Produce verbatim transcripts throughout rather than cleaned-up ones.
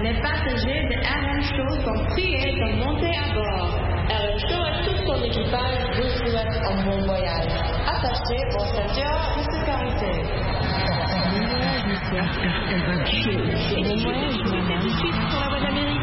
Les passagers de R M Show sont priés de monter à bord. R M Show et tout son équipage vous souhaitent un bon voyage. Attachez vos ceintures de sécurité. Bon voyage, madame. Suite pour la voie d'Amérique.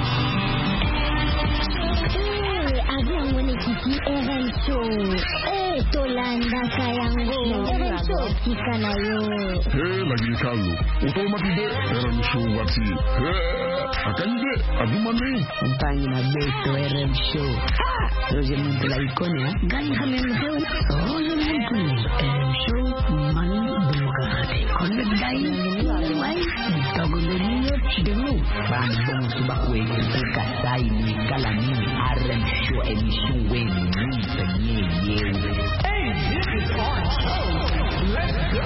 Avion mwenyekiti R M Show. Eh, Tolanda Kayango. R M Show tika nayo. Eh, lagi kalu. Otomatide R M Show wati. Eh, akande agumani. Mpanyi na beto R M Show. Ha! Roje mbula ikone ha. Gani hamemreu. Roje mbula. R M Show mani demokrati. Konde dai. Wai. Togole niyo chidemu. Bambong subakwe kuka sai ni kala nini R M Show émission wen ni penye yewe. Hey, this is our show. Let's go.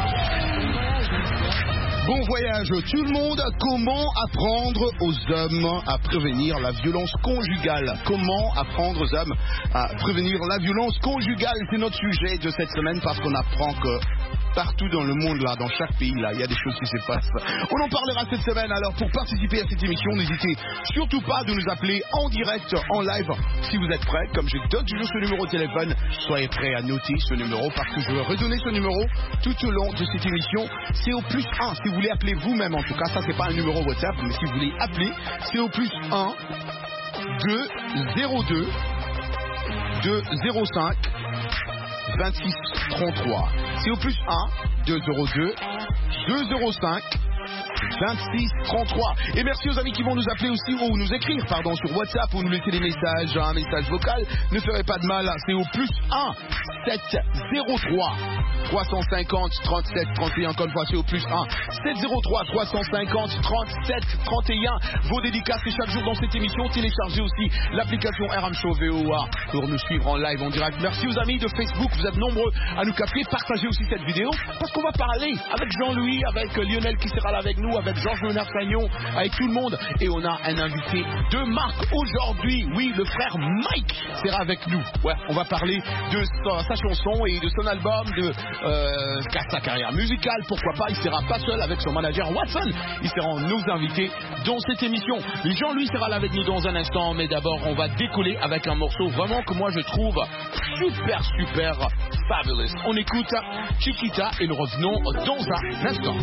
Bon voyage tout le monde. Comment apprendre aux hommes à prévenir la violence conjugale? Comment apprendre aux hommes à prévenir la violence conjugale? C'est notre sujet de cette semaine parce qu'on apprend que partout dans le monde, là, dans chaque pays, là, il y a des choses qui se passent. On en parlera cette semaine. Alors, pour participer à cette émission, n'hésitez surtout pas de nous appeler en direct, en live, si vous êtes prêts. Comme je donne toujours ce numéro de téléphone, soyez prêts à noter ce numéro parce que je vais redonner ce numéro tout au long de cette émission. C'est au plus un. Si vous voulez appeler vous-même, en tout cas, ça, c'est pas un numéro WhatsApp, mais si vous voulez appeler, c'est au plus un, deux, zéro deux, deux, zéro cinq, vingt-six trente-trois. C'est au plus un, deux zéro deux, deux zéro cinq, vingt-six trente-trois. Et merci aux amis qui vont nous appeler aussi ou nous écrire pardon sur WhatsApp ou nous laisser des messages, un message vocal. Ne ferez pas de mal, c'est au plus un, sept zéro trois, trois cent cinquante, trente-sept, trente et un. Encore une fois, c'est au plus un, sept zéro trois, trois cent cinquante, trente-sept, trente et un. Vos dédicaces et chaque jour dans cette émission, téléchargez aussi l'application R M Show V O A pour nous suivre en live, en direct. Merci aux amis de Facebook, vous êtes nombreux à nous capter. Partagez aussi cette vidéo parce qu'on va parler avec Jean-Louis, avec Lionel qui sera là avec nous, avec Georges Léonard Sagnon, avec tout le monde. Et on a un invité de marque aujourd'hui. Oui, le frère Mike sera avec nous. Ouais, on va parler de sa, sa chanson et de son album, de euh, sa carrière musicale. Pourquoi pas, il sera pas seul avec son manager Watson. Ils seront nos invités dans cette émission. Jean-Louis sera là avec nous dans un instant. Mais d'abord, on va décoller avec un morceau vraiment que moi je trouve super, super fabulous. On écoute Chiquita et nous revenons dans un instant.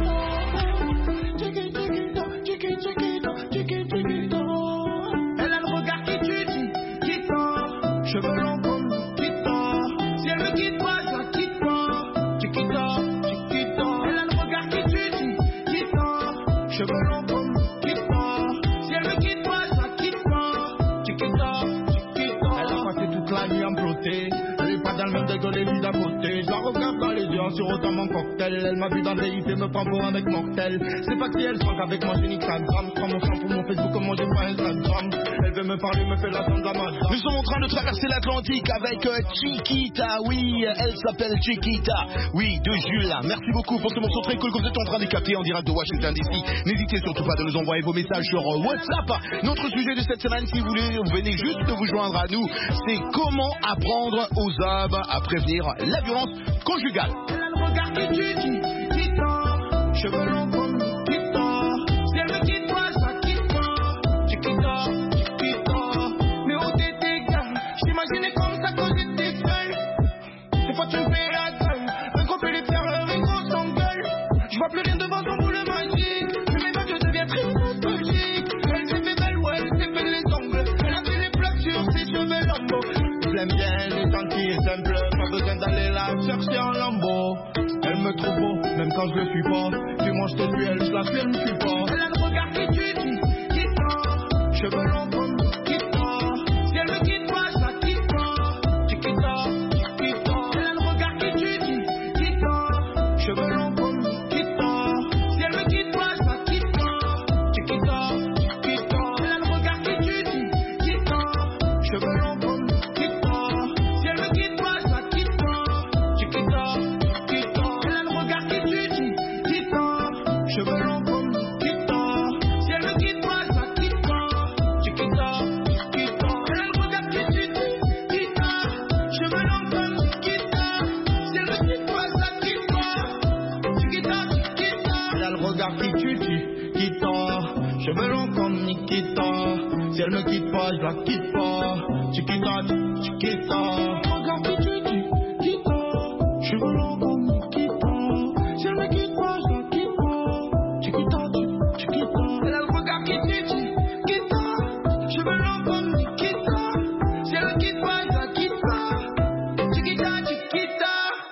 Elle a le regard qui tue, qui tord, cheveux longs comme qui tord. Si elle me quitte pas, je la quitte pas. Chiquita, Chiquita. Elle a le regard qui tue, qui tord, cheveux longs comme qui tord. Si elle me quitte pas, je la quitte pas. Chiquita, Chiquita. Elle a passé toute la nuit à me flotter. Elle est pas dans le même degré les vies d'à côté. Je la regarde dans les yeux, sur autant mon cocktail. Elle m'a vu dans le véhicule, me prend pour un mec mortel. C'est pas si elle sent qu'avec moi j'ai nique sa drame. Je prends mon sang pour mon Facebook, comment j'ai pas Instagram. Elle veut me parler, me fait la sonde à ma dame. Nous sommes en train de traverser l'Atlantique avec euh, Chiquita. Oui, elle s'appelle Chiquita. Oui, de Jules. Merci beaucoup pour ce morceau très cool que vous êtes en train de capter en direct de Washington D C. N'hésitez surtout pas de nous envoyer vos messages sur euh, WhatsApp. Notre sujet de cette semaine, si vous voulez, vous venez juste de vous joindre à nous, c'est comment apprendre aux hommes à prévenir la violence conjugale. Elle a le regard qui tue, qui, qui tord, cheveux longs comme qui tord. Si elle me quitte pas, je la quitte pas. Chiquita, Chiquita. Mais où t'étais, gars? J'imaginais comme ça quand j'étais seul. Des fois tu me fais la gueule, un gros peu les perles, un gros s'engueule. Je vois plus rien devant ton boule magique. Mais mes vagues, je deviens très nostalgique. Elle s'est fait belle, ouais, elle s'est fait les ongles. Elle a fait les plaques sur ses cheveux lambeaux. Je l'aime bien, les tranquilles, simple. Pas besoin d'aller la chercher en lambeau. Elle me trouve beau, même quand je le suis pas. Dis-moi je te suis, elle, je la suis, elle me suit pas. Elle a le regard qui tue, qui, qui tord, cheveux longs comme qui tord. Si elle me quitte pas, je la quitte pas. Chiquita, Chiquita. Elle a le regard qui tue, qui, qui tord, cheveux longs comme qui tord. Si elle me quitte pas, je la quitte pas. Chiquita, Chiquita. Elle a le regard qui tue, qui, qui tord, cheveux longs comme qui tord. Si elle me quitte pas, je la quitte pas. Chiquita, Chiquita. Elle a le regard qui tue, qui, qui tord, cheveux longs comme qui tord. Si elle me quitte pas, je la quitte pas. Chiquita, chiquita. Regarde qui tu dis, quitte. Cheveux longs comme Nikita. Si elle me quitte pas, je la quitte pas. Chiquita, chiquita. Elle a le regard qui tu dis, quitte. Cheveux longs comme Nikita. Si elle me quitte pas, je la quitte pas. Chiquita, chiquita.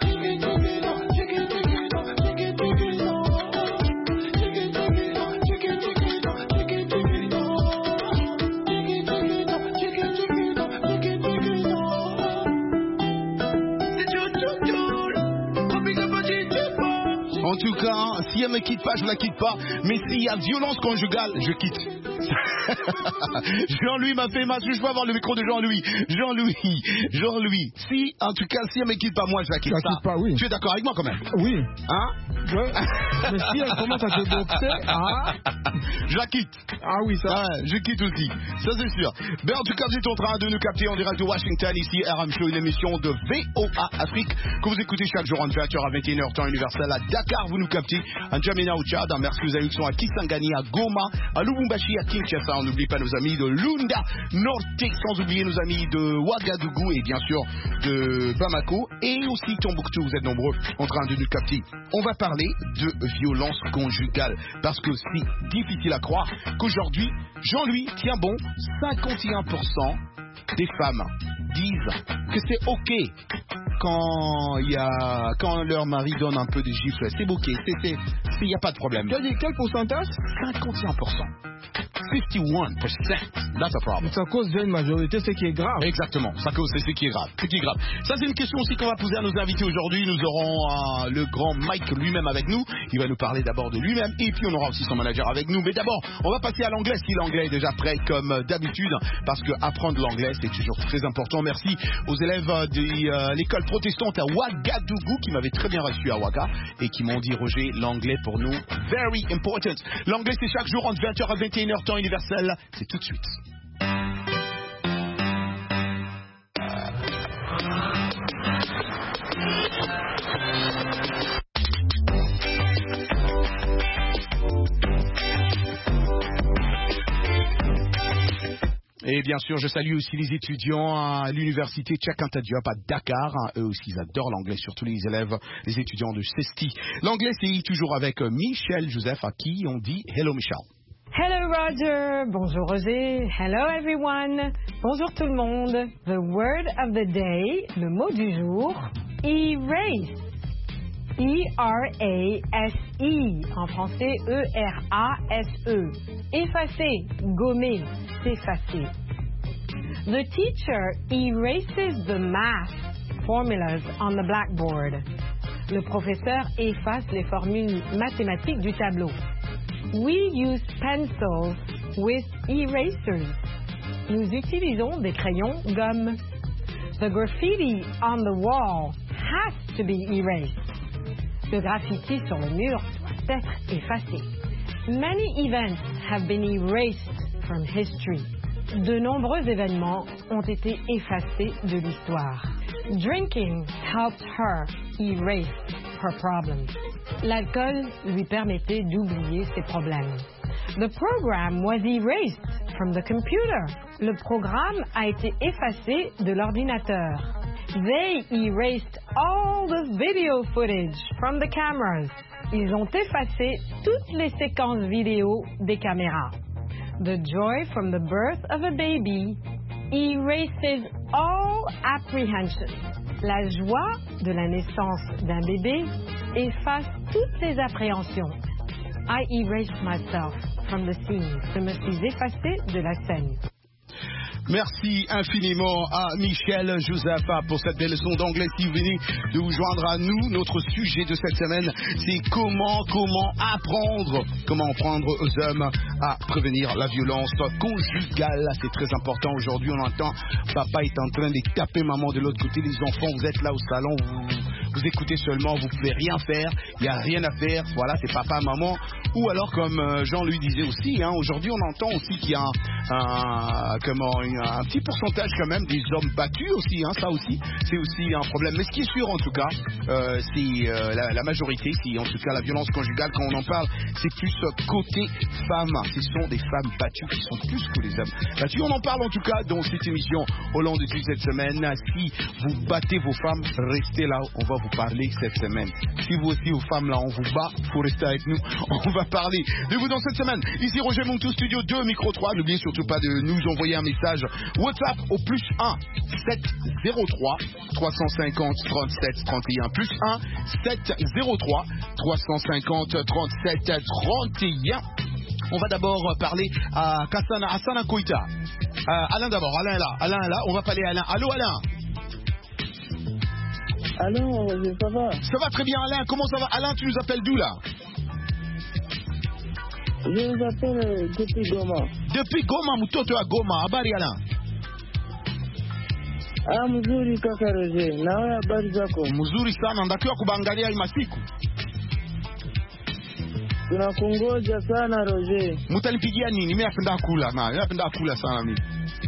En tout cas, si elle me quitte pas, je la quitte pas. Mais s'il y a violence conjugale, je quitte. Jean-Louis m'a fait match. Je peux avoir le micro de Jean-Louis. Jean-Louis, Jean-Louis. Si, en tout cas, si elle me quitte pas, moi je la quitte. Je la quitte pas, oui. Tu es d'accord avec moi quand même? Oui. Hein? Ouais. Mais si elle commence à te boxer, ah. Je la quitte. Ah oui, ça. Ouais, je quitte aussi. Ça c'est sûr. Ben, en tout cas, vous êtes en train de nous capter en direct de Washington. Ici, R M Show, une émission de V O A Afrique que vous écoutez chaque jour en vingt heures à vingt et une heures temps universel à Dakar. Vous nous captez à N'Djamena au Tchad, à Mercus à Hudson, à Kisangani, à Goma, à Lubumbashi, à Kinshasa. On n'oublie pas nos amis de Lunda, Norte, sans oublier nos amis de Ouagadougou et bien sûr de Bamako et aussi Tombouctou. Vous êtes nombreux en train de nous capter. On va parler de violence conjugale parce que c'est difficile à croire qu'aujourd'hui, Jean-Louis, tiens bon, cinquante et un pour cent des femmes disent que c'est ok quand il y a quand leur mari donne un peu de gifle, c'est ok, c'est c'est il n'y a pas de problème. Tu as dit quel pourcentage? cinquante et un pour cent. cinquante-et-un pour cent. That's a problem. Ça cause d'une majorité, c'est qui est grave. Exactement, ça cause c'est ce qui est grave. Ce qui est grave. Ça c'est une question aussi qu'on va poser à nos invités aujourd'hui. Nous aurons euh, le grand Mike lui-même avec nous. Il va nous parler d'abord de lui-même et puis on aura aussi son manager avec nous. Mais d'abord, on va passer à l'anglais si l'anglais est déjà prêt comme d'habitude parce que apprendre l'anglais c'est toujours très important. Merci aux élèves de euh, l'école protestante à Ouagadougou qui m'avaient très bien reçu à Ouaga et qui m'ont dit Roger, l'anglais pour nous, very important. L'anglais c'est chaque jour entre vingt heures à vingt et une heures temps universel. C'est tout de suite. Et bien sûr, je salue aussi les étudiants à l'université Cheikh Anta Diop à Dakar. Eux aussi, ils adorent l'anglais, surtout les élèves, les étudiants de CESTI. L'anglais, c'est toujours avec Michel Joseph, à qui on dit Hello Michel. Hello Roger, bonjour Roger, hello everyone, bonjour tout le monde. The word of the day, le mot du jour, erase. E R A S E, en français E R A S E. Effacer, gommer, s'effacer. The teacher erases the math formulas on the blackboard. Le professeur efface les formules mathématiques du tableau. We use pencils with erasers. Nous utilisons des crayons gomme. The graffiti on the wall has to be erased. Le graffiti sur le mur doit être effacé. Many events have been erased from history. De nombreux événements ont été effacés de l'histoire. Drinking helped her erase her problems. L'alcool lui permettait d'oublier ses problèmes. The program was erased from the computer. Le programme a été effacé de l'ordinateur. They erased all the video footage from the cameras. Ils ont effacé toutes les séquences vidéo des caméras. The joy from the birth of a baby erases all apprehension. La joie de la naissance d'un bébé efface toutes les appréhensions. I erased myself from the scene. Je me suis effacé de la scène. Merci infiniment à Michel Joseph pour cette belle leçon d'anglais. Si vous venez de vous joindre à nous, notre sujet de cette semaine, c'est comment, comment apprendre, comment apprendre aux hommes à prévenir la violence conjugale. C'est très important. Aujourd'hui, on entend papa est en train de taper maman de l'autre côté. Les enfants, vous êtes là au salon, vous, vous écoutez seulement, vous pouvez rien faire, il n'y a rien à faire, voilà, c'est papa, maman. Ou alors, comme euh, Jean lui disait aussi, hein, aujourd'hui on entend aussi qu'il y a un, un, comment, un, un petit pourcentage quand même des hommes battus aussi, hein, ça aussi, c'est aussi un problème. Mais ce qui est sûr en tout cas, euh, c'est euh, la, la majorité, c'est en tout cas la violence conjugale, quand on en parle, c'est plus côté femmes. Ce sont des femmes battues qui sont plus que les hommes battus. On en parle en tout cas dans cette émission au long de toute cette semaine. Si vous battez vos femmes, restez là, on va vous parler cette semaine. Si vous aussi, vos femmes là, on vous bat, il faut rester avec nous, on va parler de vous dans cette semaine. Ici Roger Montou, Studio deux, Micro trois. N'oubliez surtout pas de nous envoyer un message WhatsApp au plus un sept zéro trois trois cent cinquante trente-sept trente et un. Plus un sept zéro trois trois cent cinquante trente-sept trente et un. On va d'abord parler à Kassana, Hassana Koita. Euh, Alain d'abord, Alain est là, Alain est là, on va parler à Alain. Allô Alain? Allô, ça va? Ça va très bien Alain, comment ça va? Alain, tu nous appelles d'où là? Je vous appelle depuis Goma. Depuis Goma, Moutoto à Goma, habari Alain? Ah, mzuri kaka Roger, nawe habari zako? Mzuri sana, ndakiwa kubangalia hii masiku. Tunakungoja sana Roger. Mutanipigia nini? Mimi napenda kula, na mimi napenda kula sana mimi.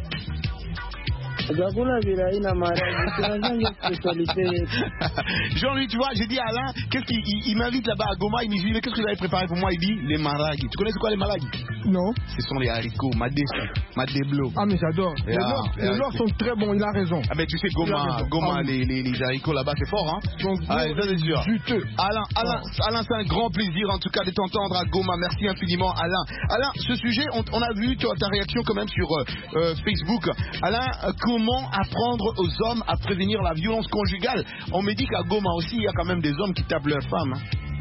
Chakula vile haina maharagwe, tunafanya spécialité. Jean-Louis, tu vois, j'ai dit à Alain, qu'est-ce qu'il il, il m'invite là-bas à Goma, il me dit, mais qu'est-ce que vous avez préparé pour moi? Il dit, les maragis. Tu connais c'est quoi les maragis? Non. Ce sont les haricots, madé, madéblo. Ah, mais j'adore. Les yeah, leurs sont très bons, il a raison. Ah, ben tu sais, Goma, Goma ah, les, les, les haricots là-bas, c'est fort, hein? Donc, ah, ça c'est sûr. Juteux. Alain, Alain, ah. Alain, c'est un grand plaisir en tout cas de t'entendre à Goma. Merci infiniment, Alain. Alain, ce sujet, on, on a vu toi, ta réaction quand même sur euh, euh, Facebook. Alain, euh, comment apprendre aux hommes à prévenir la violence conjugale? On me dit qu'à Goma aussi, il y a quand même des hommes qui tapent leurs femmes. Hein.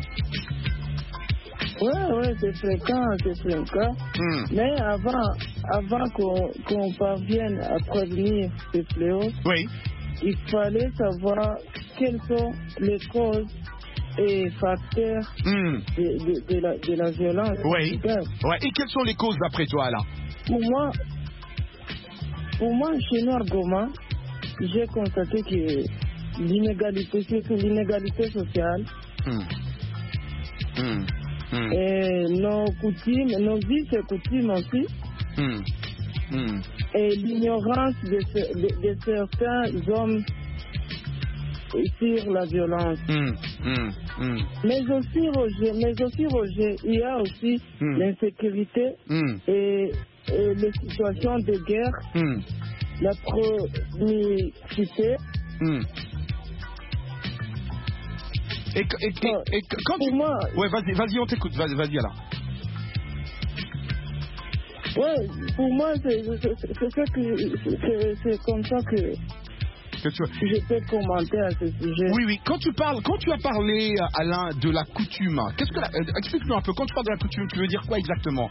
Ouais, ouais, c'est fréquent, c'est fréquent. Mm. Mais avant, avant qu'on qu'on parvienne à prévenir ces fléaux, oui. il fallait savoir quelles sont les causes et facteurs mm. de, de, de, la, de la violence. Oui. Ouais. Et quelles sont les causes d'après toi, là? Pour moi, pour moi, chez nous à Goma, j'ai constaté que l'inégalité, surtout l'inégalité sociale, mm. Mm. Mm. et nos coutumes, nos vies et coutumes aussi, mm. Mm. et l'ignorance de, de, de certains hommes sur la violence. Mm. Mm. Mm. Mais aussi, Roger, mais aussi, Roger, il y a aussi mm. l'insécurité mm. et, et les situations de guerre. Mm. La promiscuité. Hmm. Et, et, et, et, et quand pour tu... moi... Ouais, vas-y, vas-y, on t'écoute, vas-y, vas-y alors. Ouais, pour moi, c'est que c'est comme ça que, que tu... je peux commenter à ce sujet. Oui, oui, quand tu parles, quand tu as parlé, Alain, de la coutume, qu'est-ce que la... explique-nous un peu, quand tu parles de la coutume, tu veux dire quoi exactement?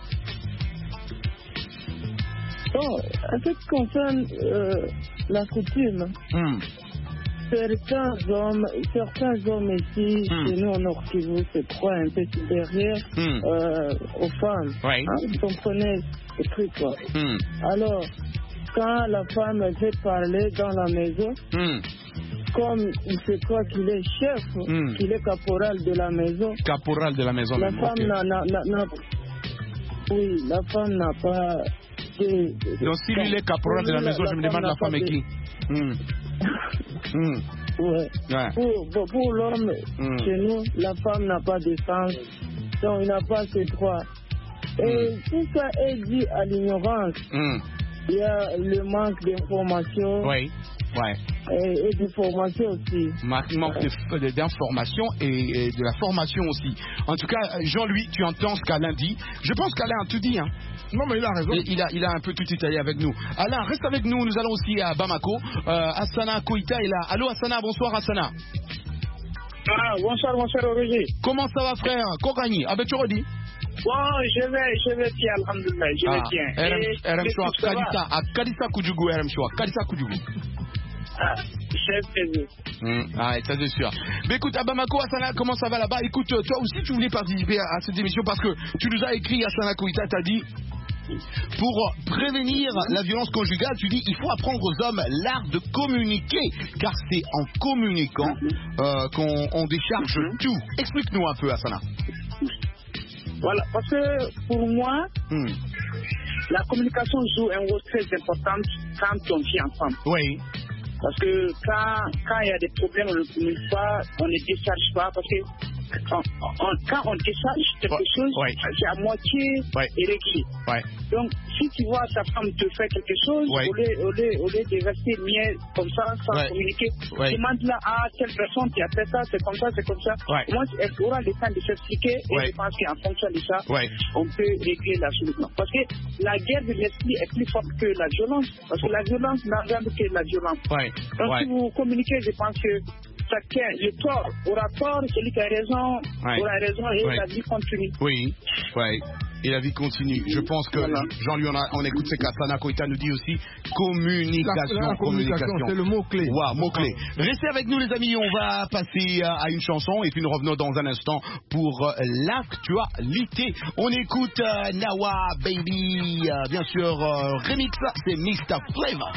Bon, en ce qui concerne euh, la coutume, mm. certains hommes, certains hommes ici, mm. chez nous en Nord Kivu, se croient un peu supérieurs mm. euh, aux femmes. Oui. Hein, vous comprenez ce truc, quoi. Mm. Alors, quand la femme veut parler dans la maison, mm. comme il se croit qu'il est chef, mm. qu'il est caporal de la maison, caporal de la maison, la même. femme Okay. n'a, n'a, n'a, oui, la femme n'a pas... Donc si lui il est caporal de la maison, je me demande la femme est qui? mm. mm. Ouais. Ouais. Pour, pour, pour l'homme, mm. chez nous, la femme n'a pas de sens, donc il n'a pas ses droits. Et mm. tout ça est dû à l'ignorance. Mm. Il y a le manque d'information. Oui. Ouais. Et, et de formation aussi. Manque ouais. d'information et, et de la formation aussi. En tout cas, Jean-Louis, tu entends ce qu'Alain dit. Je pense qu'Alain a tout dit. Hein. Non, mais il a raison. Et il, a, il a un peu tout détaillé avec nous. Alain, reste avec nous. Nous allons aussi à Bamako. Euh, Hassana Koita est là. Allô, Hassana. Bonsoir, Hassana. Ah, bonsoir, bonsoir, Roger. Comment ça va, frère? Kokani, avec tu redis? Bon, je vais, je vais bien, alhamdoulilah, je ah, vais bien. R M Shoa, Kadisa, à Kadisa Kujugu, R M Shoa, Kadisa Kujugu. Ah, chef plaisir. Mmh, ah, ça c'est sûr. Mais écoute, à Bamako, Hassana, comment ça va là-bas? Écoute, toi aussi tu voulais participer à, à cette émission parce que tu nous as écrit, Hassana Koita, t'as dit, Pour prévenir la violence conjugale, tu dis il faut apprendre aux hommes l'art de communiquer, car c'est en communiquant euh, qu'on on décharge tout. Explique-nous un peu, Hassana. Voilà, parce que pour moi, hmm. la communication joue un rôle très important quand on vit ensemble. Oui. Parce que quand, quand il y a des problèmes, on ne communique pas, on ne décharge pas, parce que quand on, quand on décharge quelque ouais. chose, ouais. c'est à moitié ouais. réglé. Ouais. Donc, si tu vois ta femme te faire quelque chose, ouais. au, lieu, au, lieu, au lieu de rester mieux comme ça, sans ouais. communiquer, ouais. demande-la à telle personne qui a fait ça, c'est comme ça, c'est comme ça. Ouais. Moi, elle aura le temps de s'expliquer et ouais. je pense qu'en fonction de ça, ouais. on peut régler la solution. Parce que la guerre de l'esprit est plus forte que la violence, parce que la violence n'engage que la violence. Ouais. Donc, ouais. si vous communiquez, je pense que chacun, le tort aura tort, celui qui a raison ouais. aura raison et ouais. la vie continue. Oui, ouais. Et la vie continue. Je pense que voilà. Jean-Louis, on, a, on écoute ce qu'Hassana Koïta nous dit aussi. Communication. La, la communication, communication. C'est le mot-clé. Wow, mot-clé. Restez avec nous, les amis. On va passer à une chanson et puis nous revenons dans un instant pour l'actualité. On écoute uh, Nawa Baby, uh, bien sûr, uh, remix, c'est mister Flavor.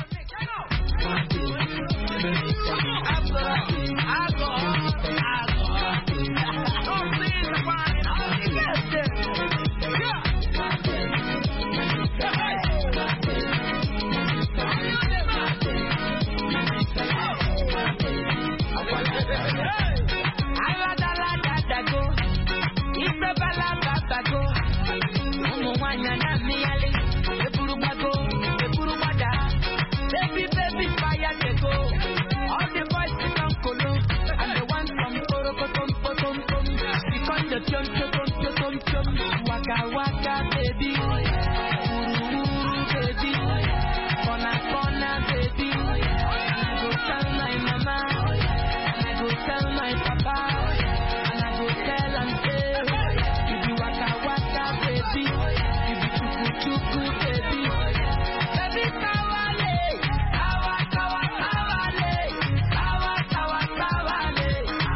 Waka waka baby, uru uru baby, corner corner baby. And I go tell my mama, and I go tell my papa, and I go tell and say, you be waka waka baby, you be chuku chuku baby. Baby kawale, kawa kawa kawale, kawa kawa kawale.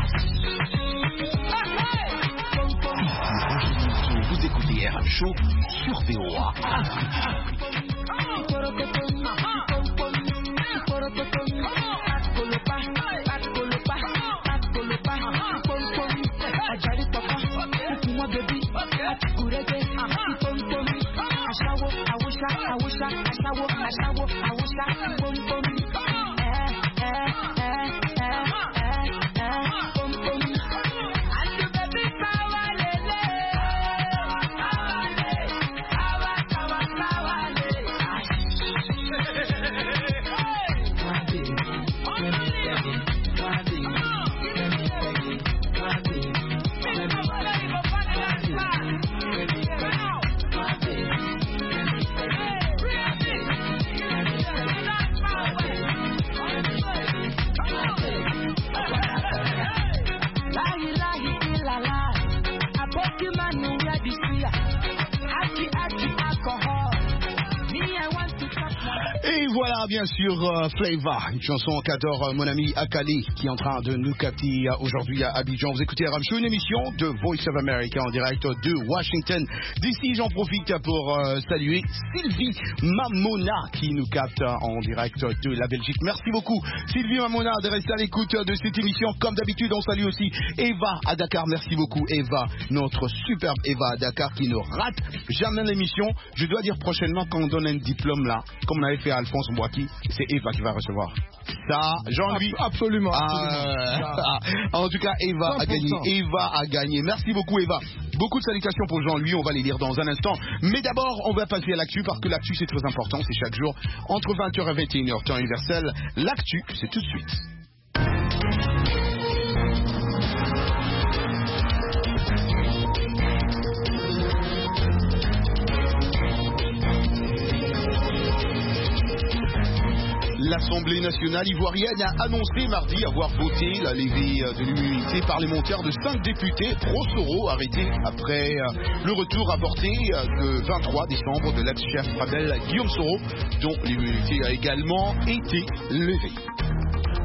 Vous écoutez R M Show sur V O A. Bien sûr, euh, Flavor, une chanson qu'adore euh, mon ami Akali qui est en train de nous capter euh, aujourd'hui à Abidjan. Vous écoutez R M Show, une émission de Voice of America en direct de Washington. D'ici, j'en profite pour euh, saluer Sylvie Mamona qui nous capte euh, en direct de la Belgique. Merci beaucoup Sylvie Mamona de rester à l'écoute de cette émission. Comme d'habitude, on salue aussi Eva à Dakar. Merci beaucoup Eva, notre superbe Eva à Dakar qui ne rate jamais l'émission. Je dois dire prochainement quand on donne un diplôme là, comme on avait fait à Alphonse Mbouaki, c'est Eva qui va recevoir. Ça, Jean-Louis. Absolument. Ah, ah, en tout cas, Eva a gagné. Eva a gagné. Merci beaucoup, Eva. Beaucoup de salutations pour Jean-Louis. On va les lire dans un instant. Mais d'abord, on va passer à l'actu parce que l'actu, c'est très important. C'est chaque jour entre vingt heures et vingt et une heures, temps universel. L'actu, c'est tout de suite. L'Assemblée nationale ivoirienne a annoncé mardi avoir voté la levée de l'immunité parlementaire de cinq députés pro-Soro arrêtés après le retour avorté le vingt-trois décembre de l'ex-chef rebelle Guillaume Soro, dont l'immunité a également été levée.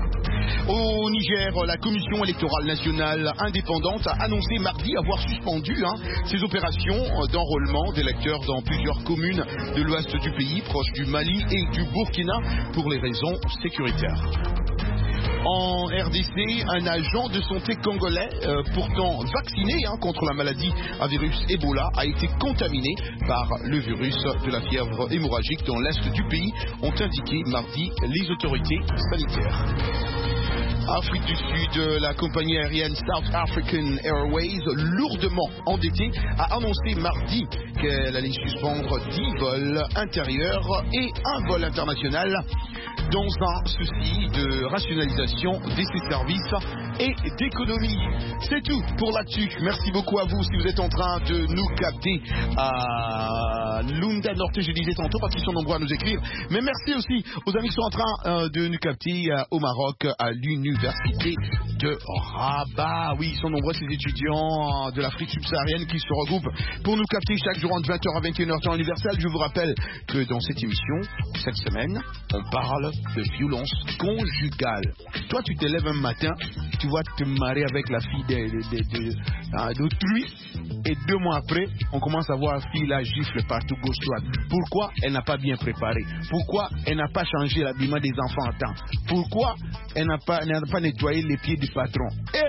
Au Niger, la Commission électorale nationale indépendante a annoncé mardi avoir suspendu hein, ses opérations d'enrôlement d'électeurs dans plusieurs communes de l'ouest du pays, proche du Mali et du Burkina, pour les raisons sécuritaires. En R D C, un agent de santé congolais, euh, pourtant vacciné hein, contre la maladie à virus Ebola, a été contaminé par le virus de la fièvre hémorragique dans l'est du pays, ont indiqué mardi les autorités sanitaires. Afrique du Sud, la compagnie aérienne South African Airways, lourdement endettée, a annoncé mardi qu'elle allait suspendre dix vols intérieurs et un vol international dans un souci de rationalisation de ses services et d'économie. C'est tout pour l'actu. Merci beaucoup à vous si vous êtes en train de nous capter à Lunda Norte, je disais tantôt, parce qu'ils sont nombreux à nous écrire. Mais merci aussi aux amis qui sont en train euh, de nous capter euh, au Maroc, à l'université de Rabat. Oui, ils sont nombreux ces étudiants euh, de l'Afrique subsaharienne qui se regroupent pour nous capter chaque jour entre vingt heures à vingt et une heures temps universel. Je vous rappelle que dans cette émission, cette semaine, on parle de violence conjugale. Toi, tu te lèves un matin, tu vas te marier avec la fille de, de, de, de, d'autrui, et deux mois après, on commence à voir la fille la gifle partout gauche-droite. Pourquoi elle n'a pas bien préparé? Pourquoi elle n'a pas changé l'habillement des enfants à temps? Pourquoi elle n'a pas, elle n'a pas nettoyé les pieds du patron? Et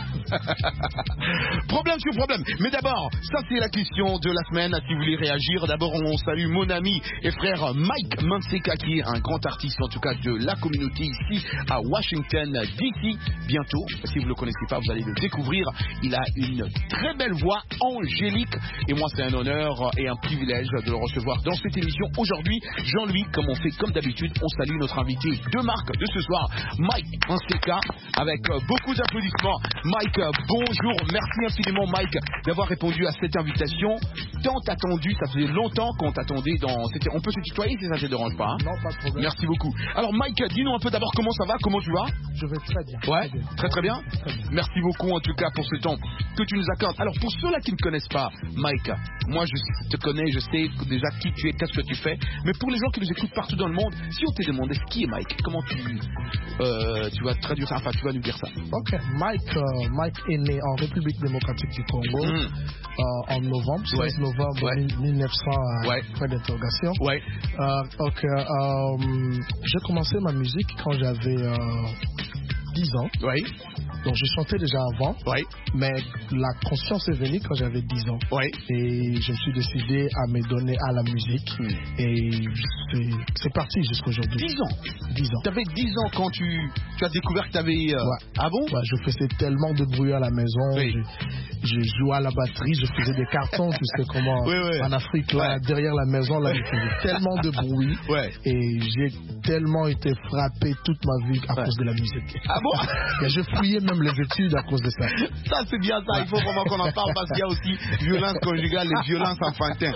problème sur problème. Mais d'abord, ça c'est la question de la semaine. Si vous voulez réagir, d'abord on salue mon ami et frère Mike Manseka, qui est un grand artiste en tout cas de la communauté ici à Washington D C. Bientôt, si vous ne le connaissez pas, vous allez le découvrir. Il a une très belle voix angélique et moi c'est un honneur et un privilège de le recevoir dans cette émission aujourd'hui. Jean-Louis, comme on fait comme d'habitude, on salue notre invité de marque de ce soir, Mike Manseka, avec beaucoup d'applaudissements. Mike, bonjour, merci infiniment Mike d'avoir répondu à cette invitation tant attendue. Ça faisait longtemps qu'on t'attendait dans cette... On peut se tutoyer si ça ne te dérange pas hein? Non, pas de problème. Merci beaucoup. Alors Mike, dis-nous un peu d'abord comment ça va, comment tu vas? Je vais très bien. Ouais, très très bien. Très bien. Merci beaucoup en tout cas pour ce temps que tu nous accordes. Alors pour ceux-là qui ne connaissent pas Mike, moi je te connais, je sais déjà qui tu es, qu'est-ce que tu fais, mais pour les gens qui nous écoutent partout dans le monde, si on te demandait qui est Mike, comment tu, euh, tu vas traduire ça, enfin tu vas nous dire ça? Ok, Mike, euh, Mike est né en République démocratique du Congo mm. euh, en novembre, seize ouais. novembre ouais. mille neuf cents, euh, ouais. point d'interrogation. Ouais. Euh, ok, euh, j'ai commencé ma musique quand j'avais euh, dix ans. Oui. Donc je chantais déjà avant, oui. mais la conscience est venue quand j'avais dix ans. Oui. Et je me suis décidé à me donner à la musique. Mm. Et c'est, c'est parti jusqu'aujourd'hui. dix ans dix ans. Tu avais dix ans quand tu, tu as découvert que tu avais... Euh... Ouais. Ah bon? Ouais, je faisais tellement de bruit à la maison. Oui. Je, je jouais à la batterie, je faisais des cartons, tu sais comment... Oui, oui. En Afrique, là, ouais. derrière la maison, là, je faisais tellement de bruit. Ouais. Et j'ai tellement été frappé toute ma vie à ouais. cause de la musique. Ah bon? Et je fouillais même les études à cause de ça. Ça c'est bien ça, il faut vraiment qu'on en parle parce qu'il y a aussi violence conjugale et violence enfantine.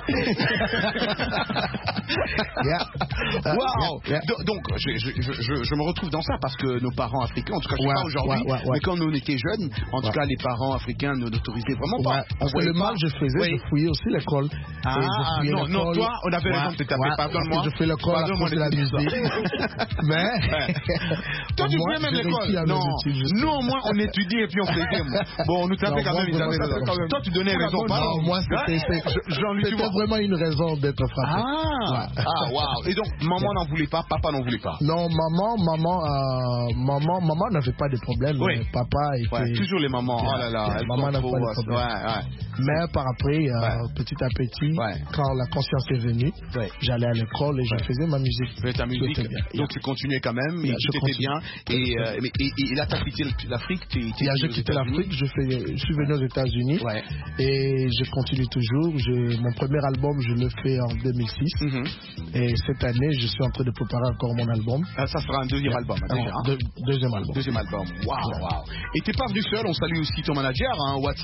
yeah. Wow. Yeah. Yeah. Donc je, je, je, je me retrouve dans ça parce que nos parents africains, en tout cas je ne sais ouais, pas aujourd'hui, ouais, ouais, ouais. mais quand nous on était jeunes, en tout ouais. cas les parents africains ne n'autorisaient vraiment pas. Ouais. Parce que le mal je faisais, oui. je fouillais aussi l'école. Ah non, non, toi on avait raison de te taper, ouais. pardonne-moi. Je fais l'école à cause de la musique. Mais toi tu fais même l'école. Non, nous au moins on étudie et puis on faisait. Bon, on nous tapait quand même, ils avaient raison. Toi, tu donnais raison, pas non, moi, c'était, c'était vraiment une raison d'être frappé. Ah, ah, waouh. Et donc, maman n'en voulait pas, papa n'en voulait pas. Non, maman, maman, euh, maman, maman n'avait pas de problème. Oui. Mais papa était. Ouais, toujours les mamans. Oh là là. Maman n'avait pas de problème. Ouais, ouais. Mais par après, euh, ouais. petit à petit, ouais. quand la conscience est venue, ouais. j'allais à l'école et je ouais. faisais ma musique. Tu faisais ta musique. Donc tu continuais quand même, et yeah, tout était bien. Et, euh, mais, et, et là, tu as quitté l'Afrique. J'ai quitté l'Afrique, je, fais, je suis venu aux États-Unis ouais. et je continue toujours. Je, mon premier album, je le fais en deux mille six. Mm-hmm. Et cette année, je suis en train de préparer encore mon album. Ah, ça sera un deuxième album. Déjà, hein? Deux, deuxième album. Deuxième album. Waouh, waouh. Et t'es pas venu seul, on salue aussi ton manager, hein, Watson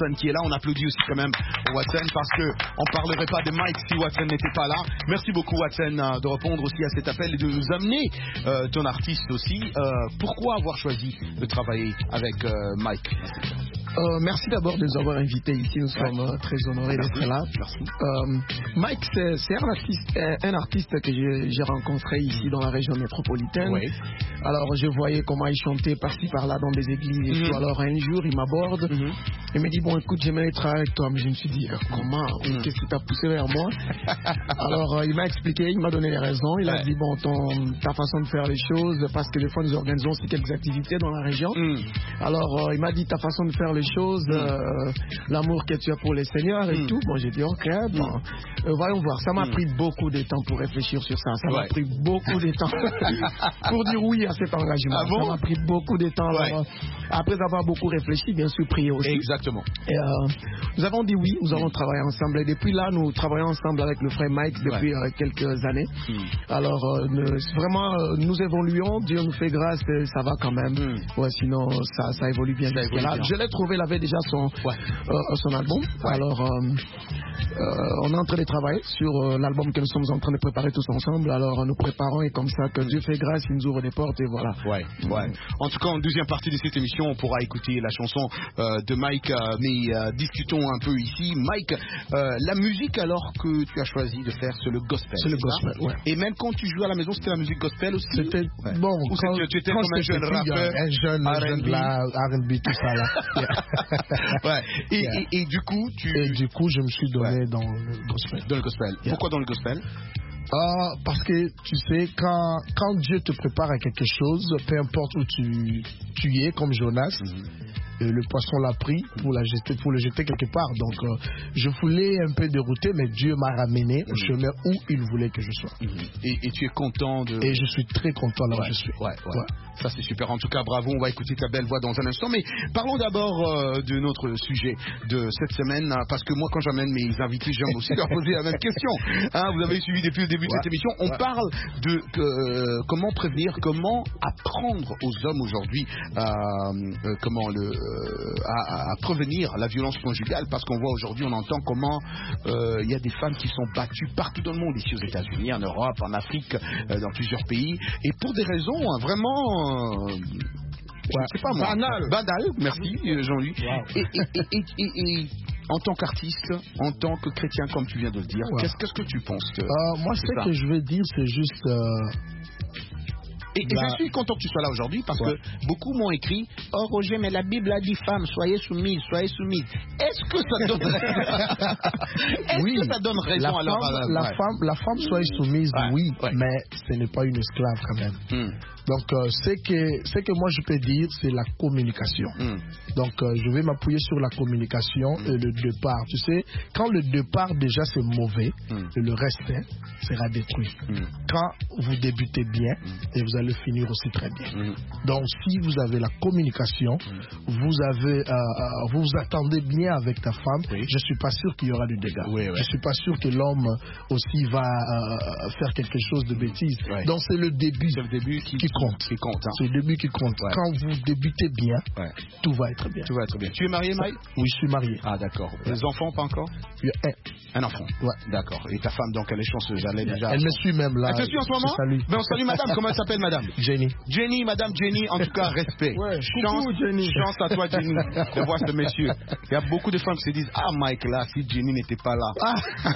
Watson qui est là. On applaudit aussi quand même Watson parce qu'on ne parlerait pas de Mike si Watson n'était pas là. Merci beaucoup Watson de répondre aussi à cet appel et de nous amener euh, ton artiste aussi. Euh, pourquoi avoir choisi de travailler avec euh, Mike? Euh, merci d'abord de nous avoir invités ici. Nous sommes ouais. très honorés d'être là. Merci. Euh, Mike, c'est un artiste, un artiste que j'ai rencontré ici dans la région métropolitaine. Oui. Alors, je voyais comment il chantait par-ci par-là dans des églises et mm-hmm. tout. Alors, un jour, il m'aborde. Mm-hmm. Il me dit, bon, écoute, j'aimerais travailler avec toi. Mais je me suis dit, comment mm-hmm. Qu'est-ce qui t'a poussé vers moi? Alors, euh, il m'a expliqué, il m'a donné les raisons. Il ouais. a dit, bon, ton, ta façon de faire les choses, parce que des fois, nous organisons aussi quelques activités dans la région. Mm. Alors, euh, il m'a dit, ta façon de faire les choses, mm. euh, l'amour que tu as pour les seigneurs et mm. tout. Bon, j'ai dit, ok, bon, mm. euh, voyons voir. Ça m'a mm. pris beaucoup de temps pour réfléchir sur ça. Ça m'a ouais. pris beaucoup de temps pour dire oui à cet engagement. Ah bon? Ça m'a pris beaucoup de temps. Ouais. Alors, après avoir beaucoup réfléchi, bien sûr, prié aussi. Exactement. Et, euh, nous avons dit oui, nous allons travailler ensemble. Et depuis là, nous travaillons ensemble avec le frère Mike depuis ouais. euh, quelques années. Mm. Alors, euh, nous, vraiment, euh, nous évoluons. Dieu nous fait grâce et ça va quand même. Mm. Ouais, sinon, ça, ça évolue bien. Ça évolue là. Bien. Je l'ai trouvé, il avait déjà son, ouais. euh, son album. Ouais. Alors, euh, euh, on est en train de travailler sur euh, l'album que nous sommes en train de préparer tous ensemble. Alors, nous préparons et comme ça, que Dieu fait grâce, il nous ouvre des portes et voilà. Ouais, ouais. En tout cas, en deuxième partie de cette émission, on pourra écouter la chanson euh, de Mike, euh, mais euh, discutons un peu ici. Mike, euh, la musique alors que tu as choisi de faire, c'est le gospel. C'est le gospel, ouais. Et même quand tu jouais à la maison, c'était la musique gospel aussi? C'était, ouais. bon, ou quand, tu étais comme un jeune rappeur, un jeune, un jeune là, R and B, tout ça là. ouais. Et, yeah. et, et du coup, tu... Et du coup, je me suis donné ouais. dans le gospel. Dans le gospel. Yeah. Pourquoi dans le gospel? Euh, parce que tu sais, quand, quand Dieu te prépare à quelque chose, peu importe où tu, tu es, comme Jonas, mm-hmm. le poisson l'a pris pour, la jeter, pour le jeter quelque part. Donc, euh, je voulais un peu dérouter, mais Dieu m'a ramené mm-hmm. au chemin où il voulait que je sois. Mm-hmm. Et, et tu es content de... Et je suis très content là où ouais. je suis. Ouais, ouais. Ouais. Ça, c'est super. En tout cas, bravo. On va écouter ta belle voix dans un instant. Mais parlons d'abord euh, de notre sujet de cette semaine. Parce que moi, quand j'amène mes invités, j'aime aussi leur poser la même question. Hein, vous avez suivi depuis le début ouais. de cette émission. On ouais. parle de euh, comment prévenir, comment apprendre aux hommes aujourd'hui euh, euh, comment le, euh, à, à prévenir la violence conjugale. Parce qu'on voit aujourd'hui, on entend comment il euh, y a des femmes qui sont battues partout dans le monde, ici aux États-Unis, en Europe, en Afrique, euh, dans plusieurs pays. Et pour des raisons hein, vraiment... Euh, ouais. je sais pas moi. Banal. Banal, merci Jean-Louis. Wow. Et, et, et, et, et, et en tant qu'artiste, en tant que chrétien, comme tu viens de le dire, ouais. qu'est-ce, qu'est-ce que tu penses que, euh, Moi, ce que je veux dire, c'est juste... Euh... Et, et je suis content que tu sois là aujourd'hui parce ouais. que beaucoup m'ont écrit « Oh Roger, mais la Bible a dit femme, soyez soumise, soyez soumise. » Est-ce que ça donne Est-ce oui. que ça donne raison la alors femme, à la, ouais. femme, la femme soyez soumise, ouais. oui, ouais. mais ce n'est pas une esclave quand même. Mm. Donc, euh, ce, que, ce que moi je peux dire, c'est la communication. Mm. Donc, euh, je vais m'appuyer sur la communication mm. et le départ. Tu sais, quand le départ déjà c'est mauvais, mm. et le reste hein, sera détruit. Mm. Quand vous débutez bien, mm. et vous allez finir aussi très bien. Mm. Donc, si vous avez la communication, mm. vous avez, euh, euh, vous vous attendez bien avec ta femme, oui. je suis pas sûr qu'il y aura du dégât. Oui, oui. Je suis pas sûr que l'homme aussi va euh, faire quelque chose de bêtise. Oui. Donc, c'est le début, c'est le début qui, qui compte. Qui compte hein. C'est le début qui compte. Ouais. Quand vous débutez bien, ouais. tout va être bien. Tout va être bien. Tu es marié, Mike? Oui, je suis marié. Ah, d'accord. Ouais. Les enfants, pas encore? Un. Un enfant. Ouais. D'accord. Et ta femme, donc, elle est chanceuse. Elle est déjà. Elle me suit même là. Elle te suit en ce moment? Salut. Ben, on salue madame. Comment elle s'appelle, madame? Jenny. Jenny, madame Jenny. En tout cas, respect. Ouais, chance, coucou, Jenny. Chance à toi, Jenny, de voir ce monsieur. Il y a beaucoup de femmes qui se disent ah, Mike, là, si Jenny n'était pas là. Ah.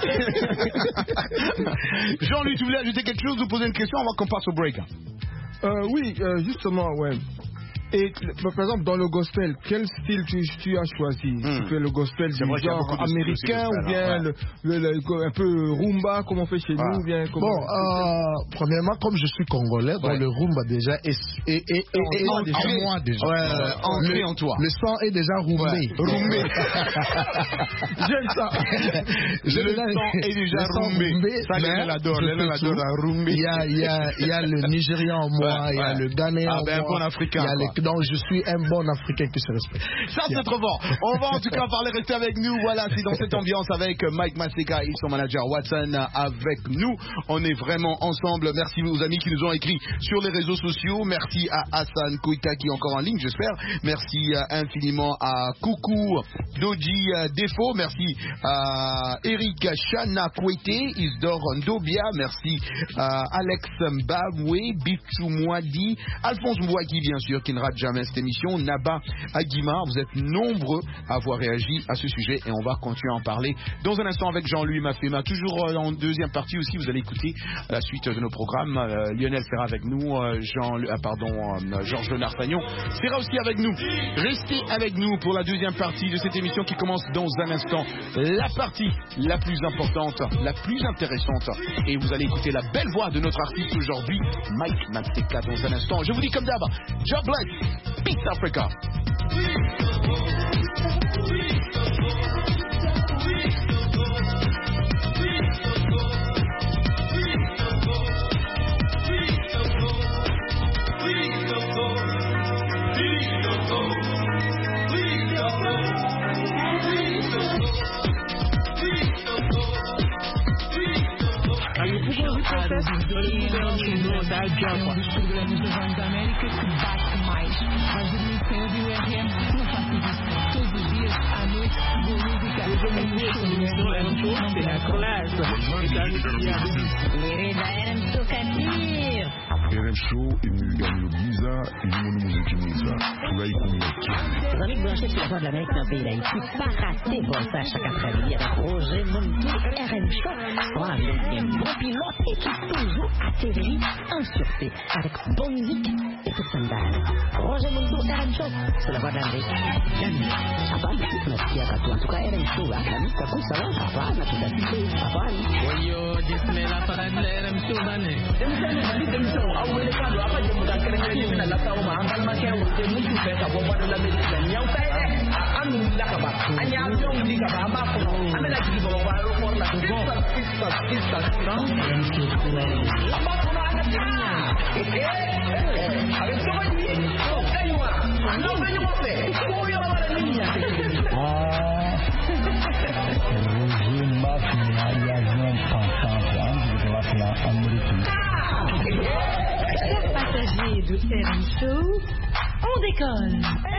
Jean-Louis, tu voulais ajouter quelque chose ou poser une question avant qu'on passe au break? Euh, oui, euh, justement, ouais. Et par exemple, dans le gospel, quel style tu, tu as choisi? Mm. Tu fais le gospel du genre américain ou bien ouais. le, le, le, un peu rumba, comme on fait chez ah. nous ou bien comment... Bon, euh, premièrement, comme je suis congolais, bon, ouais. le rumba déjà est, est, est, est, est en, déjà. en moi déjà. Ouais, euh, ancré le, en toi. Le sang est déjà rumbé. Ouais. Rumbé. J'aime ça. Je le sang est déjà rumbé. Ça, Léna l'adore. Léna l'adore à rumbé. Il y a, il y a, il y a le Nigérian en moi, ouais, il y a ouais. le Ghanéen ah, en ben, moi. Bon africain, il y a les Donc je suis un bon Africain qui se respecte. Ça c'est trop fort. On va en tout cas parler, rester avec nous. Voilà, c'est dans cette ambiance avec Mike Maseka et son manager Watson avec nous. On est vraiment ensemble. Merci aux amis qui nous ont écrit sur les réseaux sociaux. Merci à Hassan Koita qui est encore en ligne, j'espère. Merci infiniment à Coucou Doji Defo. Merci à Eric Chana Kwete, Isdor Ndobia. Merci à Alex Mbabwe, Bichou Mwadi, Alphonse Mwaki bien sûr qui ne rate jamais cette émission, Naba Aguima. Vous êtes nombreux à avoir réagi à ce sujet et on va continuer à en parler dans un instant avec Jean-Louis Mafema. Toujours en deuxième partie aussi, vous allez écouter la suite de nos programmes. Euh, Lionel sera avec nous, euh, Jean, euh, pardon, euh, Georges Léonard Fagnon sera aussi avec nous. Restez avec nous pour la deuxième partie de cette émission qui commence dans un instant. La partie la plus importante, la plus intéressante. Et vous allez écouter la belle voix de notre artiste aujourd'hui, Mike Maseka, dans un instant. Je vous dis comme d'hab, God bless, Peace Africa. Dos programas da Voz da América que bate mais. Vais dormir sem ouvir o R M? Não faças isso. Todos os dias, à noite, boa música. R M Show imeganyiro byiza irimo n'umuziki mwiza turayikunda. Les amis branchés sur la Voix de l'Amérique dans le pays d'Haïti, pas rater votre chaque après-midi avec Roger Mountou R M Show. Voilà, un bon pilote et qui toujours atterrit en sûreté avec bonne musique et toute son dalle. Roger Mountou R M Show sur la Voix de l'Amérique. Jamais. Apaan? Merci à toi. En tout cas, R M Show, kami takut salah apaan? Aku dah pikir apaan? Oyo, Bismillah para R M Show bane. awele kado apa je muda kene ni na la tawo ma angal ma ke wo te mutu fe ka bo ba do la me la nyaw tay de anu la ka ba anya jong di ka ba ma ko amela ji bo ba ro ko la ko pista pista no ba ko na na eh eh a ver cómo ni no kaywa no me yo fe ko yo la la niña ah Roger Mafia ya non pensante hein de la plan américaine. Chers passagers de R M Show, on décolle.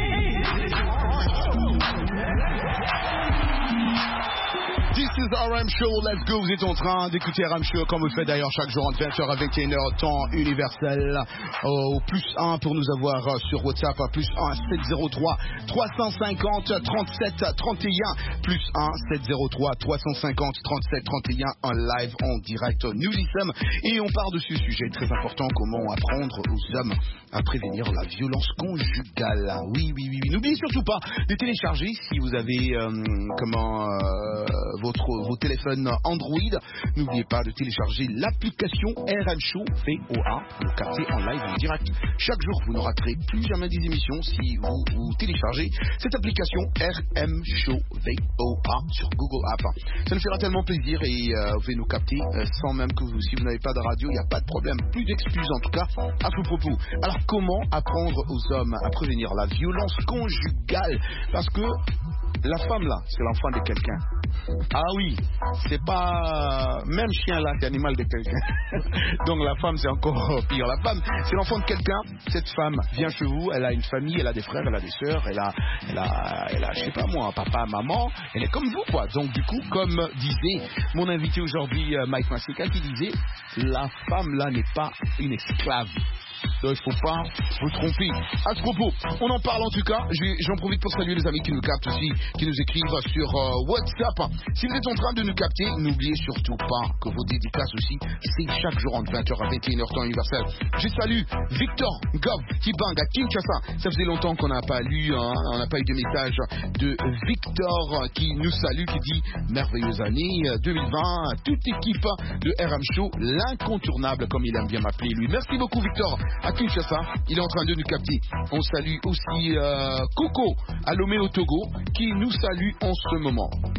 This is R M Show, let's go. Vous êtes en train d'écouter R M Show comme vous le faites d'ailleurs chaque jour entre vingt heures à vingt et une heures, temps universel. Au plus un pour nous avoir sur WhatsApp, plus un sept zéro trois trois cent cinquante trente-sept trente et un, plus un sept zéro trois trois cent cinquante trente-sept trente et un, en live, en direct. Nous y sommes et on part de ce sujet très important, comment apprendre aux hommes à prévenir la violence conjugale. Oui, oui, oui, oui. N'oubliez surtout pas de télécharger si vous avez euh, comment euh, votre, vos téléphones Android. N'oubliez pas de télécharger l'application R M Show V O A. Vous captez en live, en direct. Chaque jour, vous ne raterez plus jamais des émissions si vous, vous téléchargez cette application R M Show V O A sur Google App. Ça nous fera tellement plaisir et euh, vous pouvez nous capter euh, sans même que vous, si vous n'avez pas de radio, il n'y a pas de problème. Plus d'excuses en tout cas à ce propos. Alors comment apprendre aux hommes à prévenir la violence conjugale? Parce que la femme là, c'est l'enfant de quelqu'un. Ah oui, c'est pas... Même chien là, c'est animal de quelqu'un. Donc la femme, c'est encore pire. La femme, c'est l'enfant de quelqu'un. Cette femme vient chez vous, elle a une famille, elle a des frères, elle a des sœurs, elle a, elle a, elle a, je sais pas moi, papa, maman. Elle est comme vous quoi. Donc du coup, comme disait mon invité aujourd'hui, Mike Maseka, qui disait, la femme là n'est pas une esclave. Donc il ne faut pas vous tromper. À ce propos, on en parle en tout cas. J'en profite pour saluer les amis qui nous captent aussi, qui nous écrivent sur euh, WhatsApp. Si vous êtes en train de nous capter, n'oubliez surtout pas que vos dédicaces aussi, c'est chaque jour entre vingt heures à vingt et une heures temps universel. Je salue Victor Gov Kibang à Kinshasa. Ça faisait longtemps qu'on n'a pas lu, hein, on n'a pas eu de message de Victor qui nous salue, qui dit merveilleuse année deux mille vingt, toute équipe de R M Show, l'incontournable comme il aime bien m'appeler lui. Merci beaucoup Victor à Kinshasa, il est en train de nous capter. On salue aussi euh, Coco à Lomé au Togo qui nous salue en ce moment.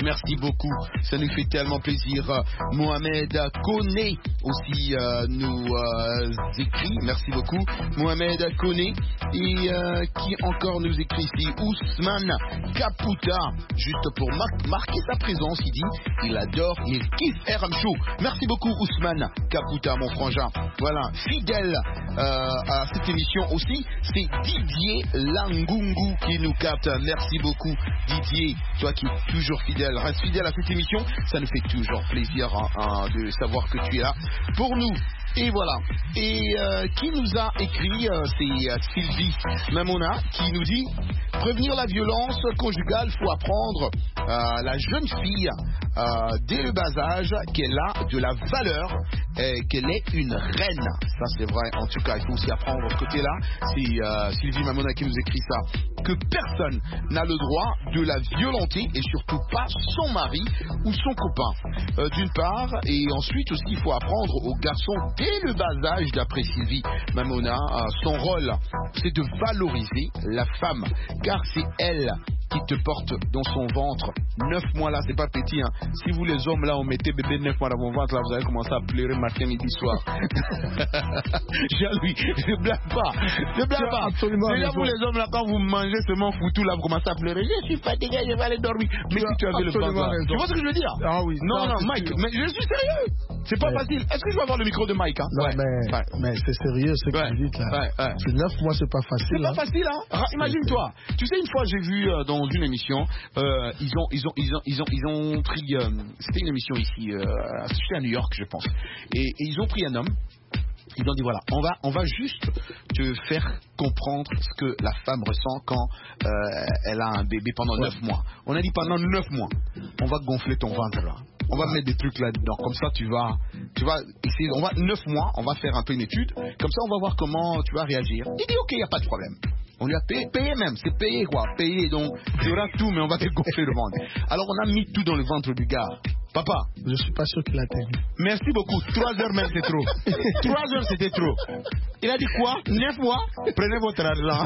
Merci beaucoup. Ça nous fait tellement plaisir. Mohamed Koné aussi euh, nous euh, écrit. Merci beaucoup. Mohamed Koné. Et euh, qui encore nous écrit ici? Ousmane Kaputa. Juste pour mar marquer sa présence, il dit il adore, il kiffe R M Show. Merci beaucoup Ousmane Kaputa, mon frangin. Voilà, fidèle euh, à cette émission aussi, c'est Didier Langungu qui nous capte. Merci beaucoup Didier, toi qui es toujours fidèle. Reste fidèle à cette émission, ça nous fait toujours plaisir hein, hein, de savoir que tu es là pour nous. Et voilà. Et euh, qui nous a écrit, euh, c'est euh, Sylvie Mamona qui nous dit prévenir la violence conjugale, faut apprendre euh, la jeune fille euh, dès le bas âge qu'elle a de la valeur et qu'elle est une reine. Ça c'est vrai. En tout cas, il faut aussi apprendre de ce côté-là. C'est euh, Sylvie Mamona qui nous écrit ça. Que personne n'a le droit de la violenter et surtout pas son mari ou son copain. Euh, D'une part, et ensuite aussi, il faut apprendre aux garçons dès le bas âge, d'après Sylvie Mamona, euh, son rôle, c'est de valoriser la femme, car c'est elle qui te porte dans son ventre. Neuf mois là, c'est pas petit. Hein. Si vous les hommes là, on mettait bébé neuf mois dans mon ventre, là, vous allez commencer à pleurer matin, midi, soir. Jean-Louis, je blague pas. Je blague pas. Déjà vous les hommes là, quand vous mangez seulement foutu là, vous commencez à pleurer. Je suis fatigué, je vais aller dormir. Mais tu si tu avais le ventre, tu vois ce que je veux dire? Ah oui. Non, non, Mike, mais je suis sérieux. C'est pas ouais. facile. Est-ce que je vais avoir le micro de Mike hein? Non, ouais. mais, ouais. mais c'est sérieux ce que ouais. vous dites là. Ouais. Ouais. C'est neuf mois, c'est pas facile. C'est hein. pas facile, hein. Imagine-toi. Tu sais, une fois, j'ai vu euh, dans une émission, euh, ils ont, ils ont, ils ont, ils ont, ils ont pris. Euh, c'était une émission ici, euh, c'était à New York, je pense. Et, et ils ont pris un homme. Ils ont dit voilà, on va, on va juste te faire comprendre ce que la femme ressent quand euh, elle a un bébé pendant neuf ouais. mois. On a dit pendant neuf mois, on va gonfler ton ventre là. On va mettre des trucs là-dedans. Comme ça, tu vas, tu vas essayer. On va neuf mois, on va faire un peu une étude. Comme ça, on va voir comment tu vas réagir. Il dit ok, il y a pas de problème. On lui a payé, payé même, c'est payé quoi, payé. Donc, il y aura tout, mais on va te gonfler le ventre. Alors, on a mis tout dans le ventre du gars. Papa, je suis pas sûr qu'il a tenu. Merci beaucoup. Trois heures même, c'est trop. Trois heures, c'était trop. Il a dit quoi? Neuf mois? Prenez votre argent.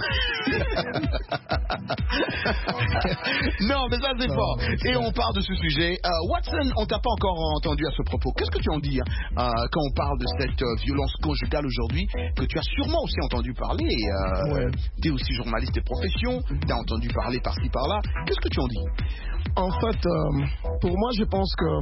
Non, mais ça, c'est fort. Et on parle de ce sujet. Euh, Watson, on t'a pas encore entendu à ce propos. Qu'est-ce que tu en dis hein, euh, quand on parle de cette euh, violence conjugale aujourd'hui, que tu as sûrement aussi entendu parler euh, ouais. Tu es aussi journaliste de profession, tu as entendu parler par-ci, par-là. Qu'est-ce que tu en dis? En fait, euh, pour moi, je pense que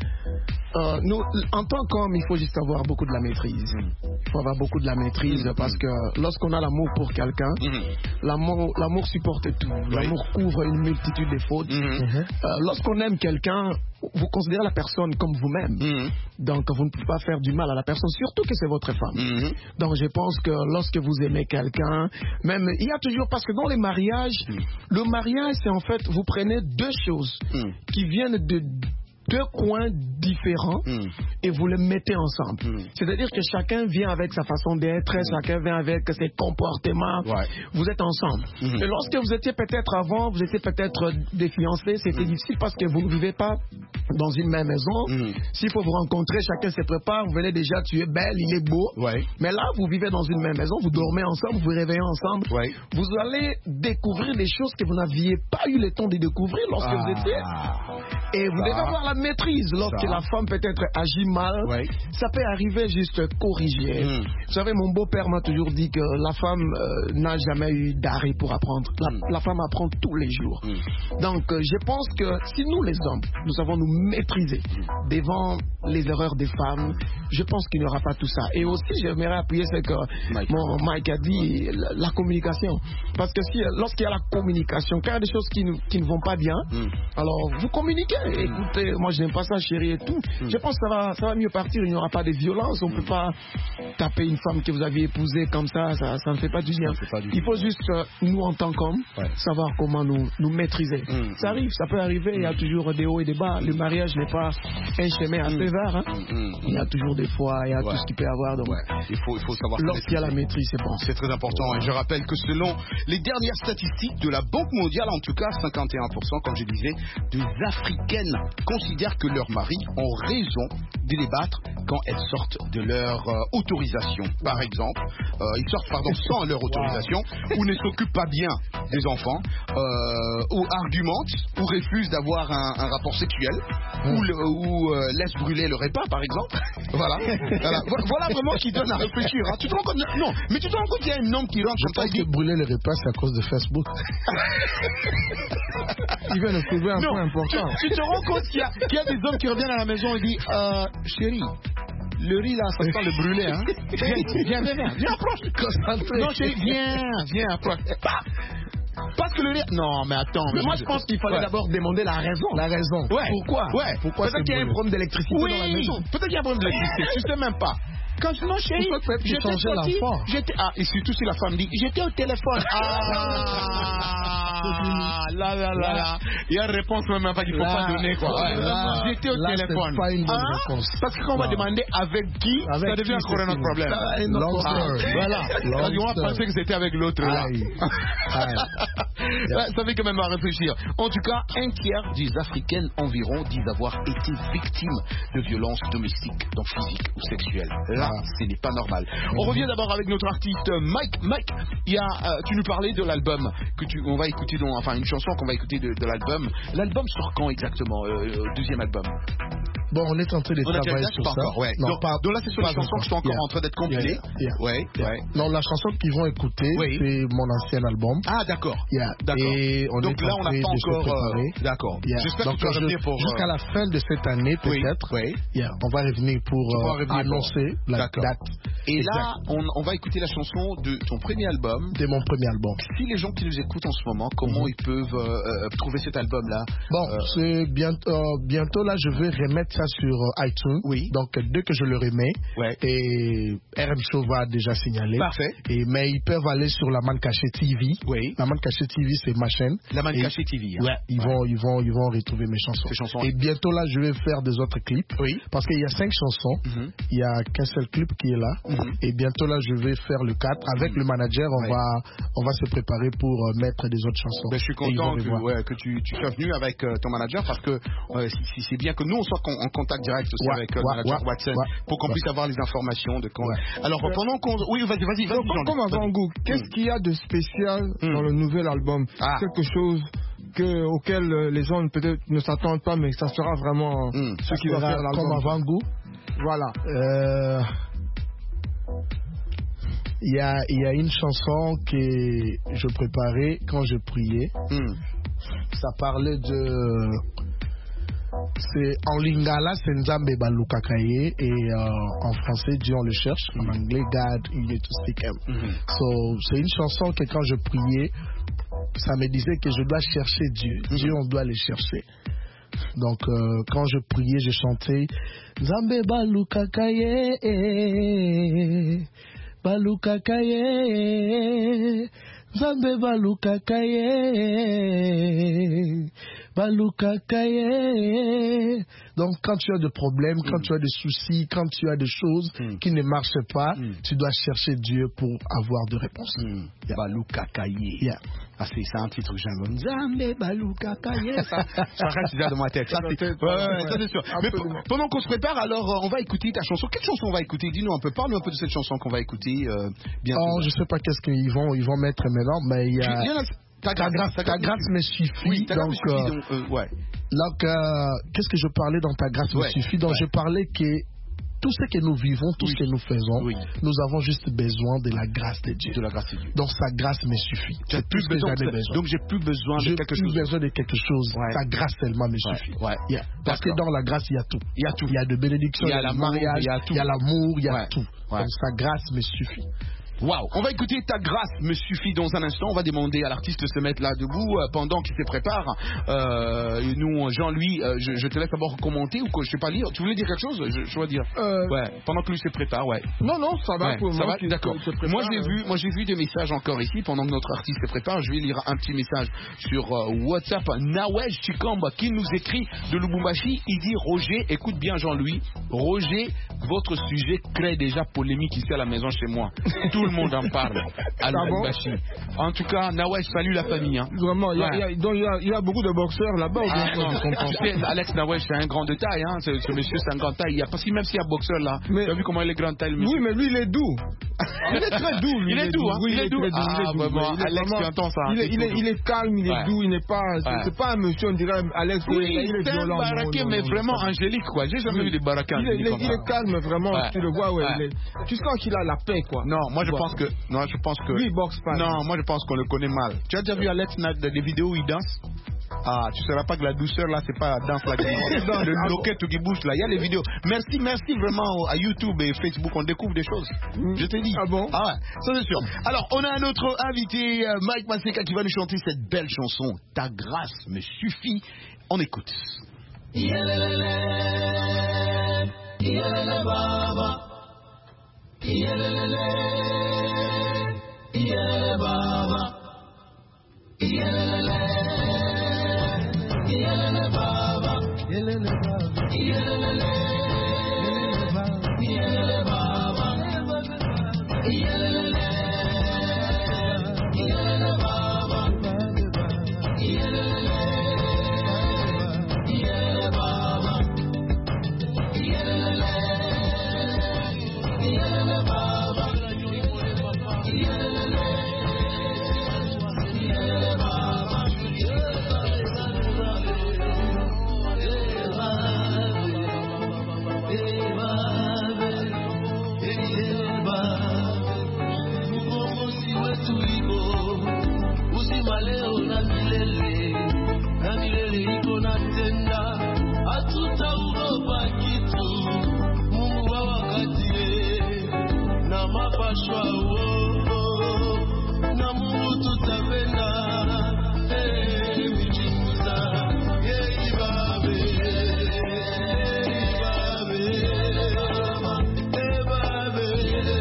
Euh, nous, en tant qu'homme, il faut juste avoir beaucoup de la maîtrise. Il faut avoir beaucoup de la maîtrise mmh. parce que lorsqu'on a l'amour pour quelqu'un, mmh. l'amour, l'amour supporte tout. Oui. L'amour couvre une multitude de fautes. Mmh. Euh, lorsqu'on aime quelqu'un, vous considérez la personne comme vous-même. Mmh. Donc, vous ne pouvez pas faire du mal à la personne, surtout que c'est votre femme. Mmh. Donc, je pense que lorsque vous aimez quelqu'un, même, il y a toujours, parce que dans les mariages, mmh. le mariage, c'est en fait, vous prenez deux choses mmh. qui viennent de deux coins différents mm. et vous les mettez ensemble. Mm. C'est-à-dire que chacun vient avec sa façon d'être, mm. chacun vient avec ses comportements. Ouais. Vous êtes ensemble. Mm. Et lorsque vous étiez peut-être avant, vous étiez peut-être des fiancés, c'était mm. difficile parce que vous ne vivez pas dans une même maison. Mm. S'il faut vous rencontrer, chacun se prépare, vous venez déjà, tu es belle, il est beau. Ouais. Mais là, vous vivez dans une même maison, vous dormez ensemble, vous vous réveillez ensemble. Ouais. Vous allez découvrir des choses que vous n'aviez pas eu le temps de découvrir lorsque ah. vous étiez. Et vous ah. devez avoir la maîtrise lorsque ça. La femme peut-être agit mal. Ouais. Ça peut arriver juste corriger. Mm. Vous savez, mon beau-père m'a toujours dit que la femme euh, n'a jamais eu d'arrêt pour apprendre. La, mm. la femme apprend tous les jours. Mm. Donc, euh, je pense que si nous, les hommes, nous savons nous maîtriser mm. devant les erreurs des femmes, je pense qu'il n'y aura pas tout ça. Et aussi, j'aimerais appuyer ce que Mike. Mon Mike a dit, la, la communication. Parce que si, lorsqu'il y a la communication, quand il y a des choses qui, qui ne vont pas bien, mm. alors vous communiquez. Écoutez, moi je n'aime pas ça, chérie et tout. Mm. Je pense que ça va, ça va mieux partir. Il n'y aura pas de violence. On ne mm. peut pas taper une femme que vous aviez épousée comme ça. Ça, ça ne fait pas du bien. Pas du il faut juste, euh, nous en tant qu'hommes, ouais. savoir comment nous, nous maîtriser. Mm. Ça arrive, ça peut arriver. Il y a toujours des hauts et des bas. Le mariage n'est pas un chemin à sévère. Hein. Mm. Il y a toujours des fois, il y a ouais. tout ce qu'il peut y avoir. Donc, ouais. il, faut, il faut savoir. Lorsqu'il y a la maîtrise, c'est bon. C'est très important. Et je rappelle que selon les dernières statistiques de la Banque mondiale, en tout cas, cinquante et un pour cent, comme je disais, des Africaines considèrent que leurs maris ont raison de les battre quand elles sortent de leur euh, autorisation. Par exemple, euh, ils sortent pardon, sans leur autorisation, ou ne s'occupent pas bien des enfants, euh, ou argumentent, ou refusent d'avoir un, un rapport sexuel, mmh. ou, le, ou euh, laissent brûler le repas, par exemple. Voilà. voilà. Voilà vraiment qui donne à réfléchir. Hein. Tu te rends compte? Non, mais tu te rends compte qu'il y a un homme qui rentre. Je pense que brûler le repas, c'est à cause de Facebook. Il vient de trouver un non, point important. Tu, tu te rends compte qu'il y, qu'il y a des hommes qui reviennent à la maison et disent euh, chérie, le riz là, ça sent le brûler, hein. Viens, viens, viens, viens, approche. Concentré. Non, chérie, viens, viens, approche. Parce que le riz. Non, mais attends. Mais moi, je pense qu'il fallait ouais. d'abord demander la raison. La raison. Ouais. Pourquoi? Ouais. Pourquoi peut-être qu'il y a un problème d'électricité oui. dans la maison. Peut-être qu'il y a un problème d'électricité. Tu sais même pas. Quand je non chérie, j'étais sorti, j'étais ah et surtout si la femme dit j'étais au téléphone. Ah là là là là. Il y a une réponse même pas qu'il faut là, pas donner quoi. Ouais, là, j'étais au là, téléphone. Pas une bonne ah, réponse. parce que quand on va demander avec qui, avec ça devient encore un autre problème. Ah, voilà. Parce qu'on va penser que c'était avec l'autre là. Ça fait quand même à réfléchir. En tout cas, un tiers des Africaines environ disent avoir été victimes de violences domestiques, donc physiques ou sexuelles. Là, ah. ce n'est pas normal. On revient d'abord avec notre artiste Mike. Mike, il y a, euh, tu nous parlais de l'album que tu, on va écouter, dans, enfin une chanson qu'on va écouter de, de l'album. L'album sort quand exactement, euh, deuxième album? Bon, on est en train de on travailler sur ça. Encore, ouais. Non, donc, pas, donc là, c'est sur la chanson que je suis encore yeah. en train d'être compilée. Yeah, yeah. Ouais, yeah. ouais. Non, la chanson qu'ils vont écouter, oui. c'est mon ancien album. Ah, d'accord. Yeah. D'accord. Et on donc est là, en on n'a pas encore. Euh, d'accord. Yeah. J'espère que tu vas je, revenir pour. Jusqu'à la fin de cette année, peut-être. Oui. Yeah. On va revenir pour euh, revenir annoncer pour... la d'accord. date. Et exact. là, on, on va écouter la chanson de ton premier album. De mon premier album. Si les gens qui nous écoutent en ce moment, comment mm-hmm. ils peuvent euh, trouver cet album-là? Bon, euh... c'est bientôt, euh, bientôt là, je vais remettre ça sur euh, iTunes. Oui. Donc dès que je le remets, ouais. et R M Show va déjà signaler. Parfait. Et mais ils peuvent aller sur la Man Cachée T V. Oui. La Man Cachée T V, c'est ma chaîne. La Man Cachée T V. Hein. Ouais. Ils ouais. vont, ils vont, ils vont retrouver mes chansons. chansons. Et bientôt là, je vais faire des autres clips. Oui. Parce qu'il y a cinq chansons. Mm-hmm. Il y a qu'un seul clip qui est là. Mm-hmm. Et bientôt là, je vais faire le quatre avec mm-hmm. le manager. On ouais. va, on va se préparer pour euh, mettre des autres chansons. Ben, je suis content que, ouais, que tu, tu sois venu avec euh, ton manager parce que euh, si, si c'est bien que nous on soit en contact direct aussi ouais. avec euh, le ouais. manager ouais. Watson ouais. pour qu'on ouais. puisse avoir les informations de quand. Ouais. Alors ouais. pendant qu'on, oui, vas-y, vas-y, vas-y. Donc, comme avant Goût, qu'est-ce mm. qu'il y a de spécial mm. dans le nouvel album? ah. Quelque chose que, auquel les gens peut-être ne s'attendent pas, mais ça sera vraiment mm. ce qui va faire l'album. Comme avant Goût. Voilà. Euh... Il y, a, il y a une chanson que je préparais quand je priais. Mm. Ça parlait de... C'est en lingala, c'est Nzambe Balukakaye, et euh, en français, Dieu on le cherche. Mm. En anglais, God, il est to seek him. Mm-hmm. So, c'est une chanson que quand je priais, ça me disait que je dois chercher Dieu. Mm-hmm. Dieu, on doit le chercher. Donc, euh, quand je priais, je chantais Nzambe Balukakaye. Balukakaye, Zambe Balukakaye, Balukakaye. Donc, quand tu as des problèmes, mm. quand tu as des soucis, quand tu as des choses mm. qui ne marchent pas, mm. tu dois chercher Dieu pour avoir des réponses. Mm. Yeah. Balukakaye. Yeah. Ah, c'est, c'est un petit truc, j'aime. Zambe Balukakaye. Ça, ça reste déjà dans ma tête. Ça, c'est, ouais, ouais, ça, c'est sûr. Mais p- pendant qu'on se prépare, alors, on va écouter ta chanson. Quelle chanson on va écouter? Dis-nous un peu. Parle-nous un peu de cette chanson qu'on va écouter euh, bientôt. Oh, je sais pas qu'est-ce qu'ils vont, ils vont mettre maintenant, mais il y a. Ta grâce, ta grâce, ta grâce, ta grâce me suffit. Oui, ta grâce donc, me suffit. Donc, euh, ouais. Donc, euh, qu'est-ce que je parlais dans ta grâce ouais. me suffit? Donc, ouais. je parlais que tout ce que nous vivons, tout oui. ce que nous faisons, oui. nous avons juste besoin de la grâce de Dieu. De la grâce de Dieu. Donc, sa grâce me suffit. J'ai plus tout besoin, ce que j'avais besoin. Donc, j'ai plus besoin j'ai de quelque plus chose. besoin de quelque chose. Ouais. Sa grâce seulement me ouais. suffit. Ouais. Yeah. Parce que dans la grâce, il y a tout. Il y a tout. Il y a de bénédictions, il y a la mariage, il y a tout. Il y a l'amour, il y a ouais. tout. Ouais. Donc, sa grâce me suffit. Waouh, on va écouter Ta grâce me suffit dans un instant. On va demander à l'artiste de se mettre là debout euh, pendant qu'il se prépare. Euh, et nous, Jean-Louis, euh, je, je te laisse d'abord commenter ou que je sais pas lire. Tu voulais dire quelque chose? Je, je dois dire. Euh... Ouais. Pendant que lui se prépare, ouais. Non, non, ça va. Ouais, pour ça moi va. D'accord. Moi j'ai euh... vu, moi j'ai vu des messages encore ici pendant que notre artiste se prépare. Je vais lire un petit message sur euh, WhatsApp. Nawej Chikamba qui nous écrit de Lubumbashi. Il dit Roger, écoute bien Jean-Louis. Roger, votre sujet crée déjà polémique ici à la maison chez moi. Tout le monde en parle. À Lubumbashi. En tout cas, Nawesh, salue la famille. Hein. Vraiment, il ouais. y, y, y, y a beaucoup de boxeurs là-bas. Ah, donc, Alex Nawesh, c'est un grand de taille. Hein. Ce, ce monsieur, c'est un grand taille. Il y a, parce que même s'il y a boxeur là, tu as vu comment il est grand taille, le monsieur. Oui, mais lui, il est doux. Il est très doux, lui. Il est doux, hein. Oui, il est doux. doux. Ah, vraiment, Alex, tu entends ça. Il est, il est, il est calme, il est ouais. doux, il n'est pas. Ouais. C'est pas un monsieur, on dirait Alex. Oui, il est c'est violent. un baraquet, mais vraiment angélique, quoi. J'ai jamais vu des baraquets angéliques. Il est calme, vraiment. Tu le vois, ouais. Tu sens qu'il a la paix, quoi. Non, moi je pense que. Non, je pense que. Lui, il boxe pas. Non, moi je pense qu'on le connaît mal. Tu as déjà vu Alex des vidéos où il danse? Ah, tu ne sauras pas que la douceur là, c'est pas la danse là, le loquet qui bouge là. Il y a les vidéos. Merci, merci vraiment à YouTube et Facebook, on découvre des choses. Mmh. Je t'ai dit. Ah bon? Ah ouais, ça c'est sûr. Alors, on a un autre invité, Mike Maseka, qui va nous chanter cette belle chanson. Ta grâce me suffit. On écoute. Yelele, yelele baba, yelele, yelele baba. Yelele, yelele baba, yelele baba, yelele, yelele baba, yelele, yelele baba, yelele, yelele baba, yelele, yelele baba, yelele. Leo na milele na milele iko na tenda, hatutaogopa kitu. Mungu wa wakati na mapashwa uo na Mungu tutapenda. Hey, mijimuza hey, babe hey, babe hey, babe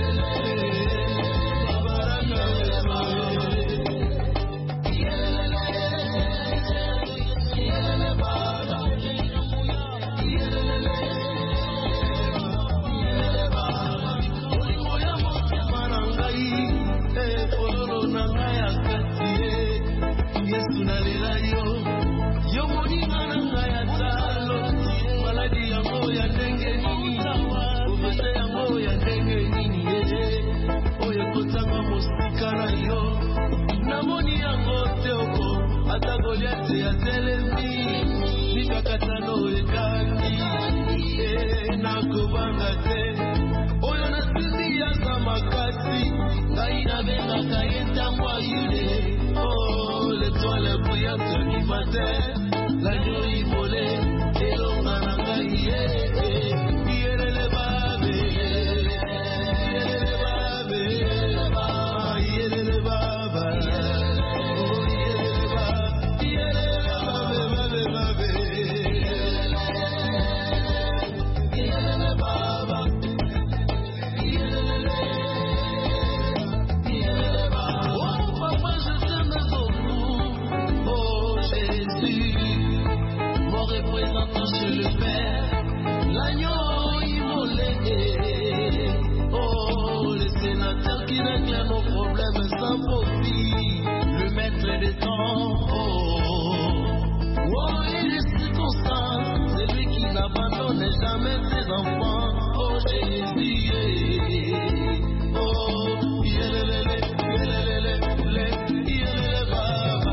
la nuit volée et l'on a nagaïe yelele babe yelele babe yelele baba oh yelele babe yelele babe babe yelele baba yelele yelele baba oh papa je t'aime beaucoup oh Jésus, mon représentant chez le Père, l'agneau immolé. Oh, le sénateur qui règle nos problèmes sans profit, le maître des temps. Oh, oh et les circonstances, c'est lui qui n'abandonne jamais ses enfants. Oh, Jésus, oh, yelele, yelele, yelele, yelele, baba,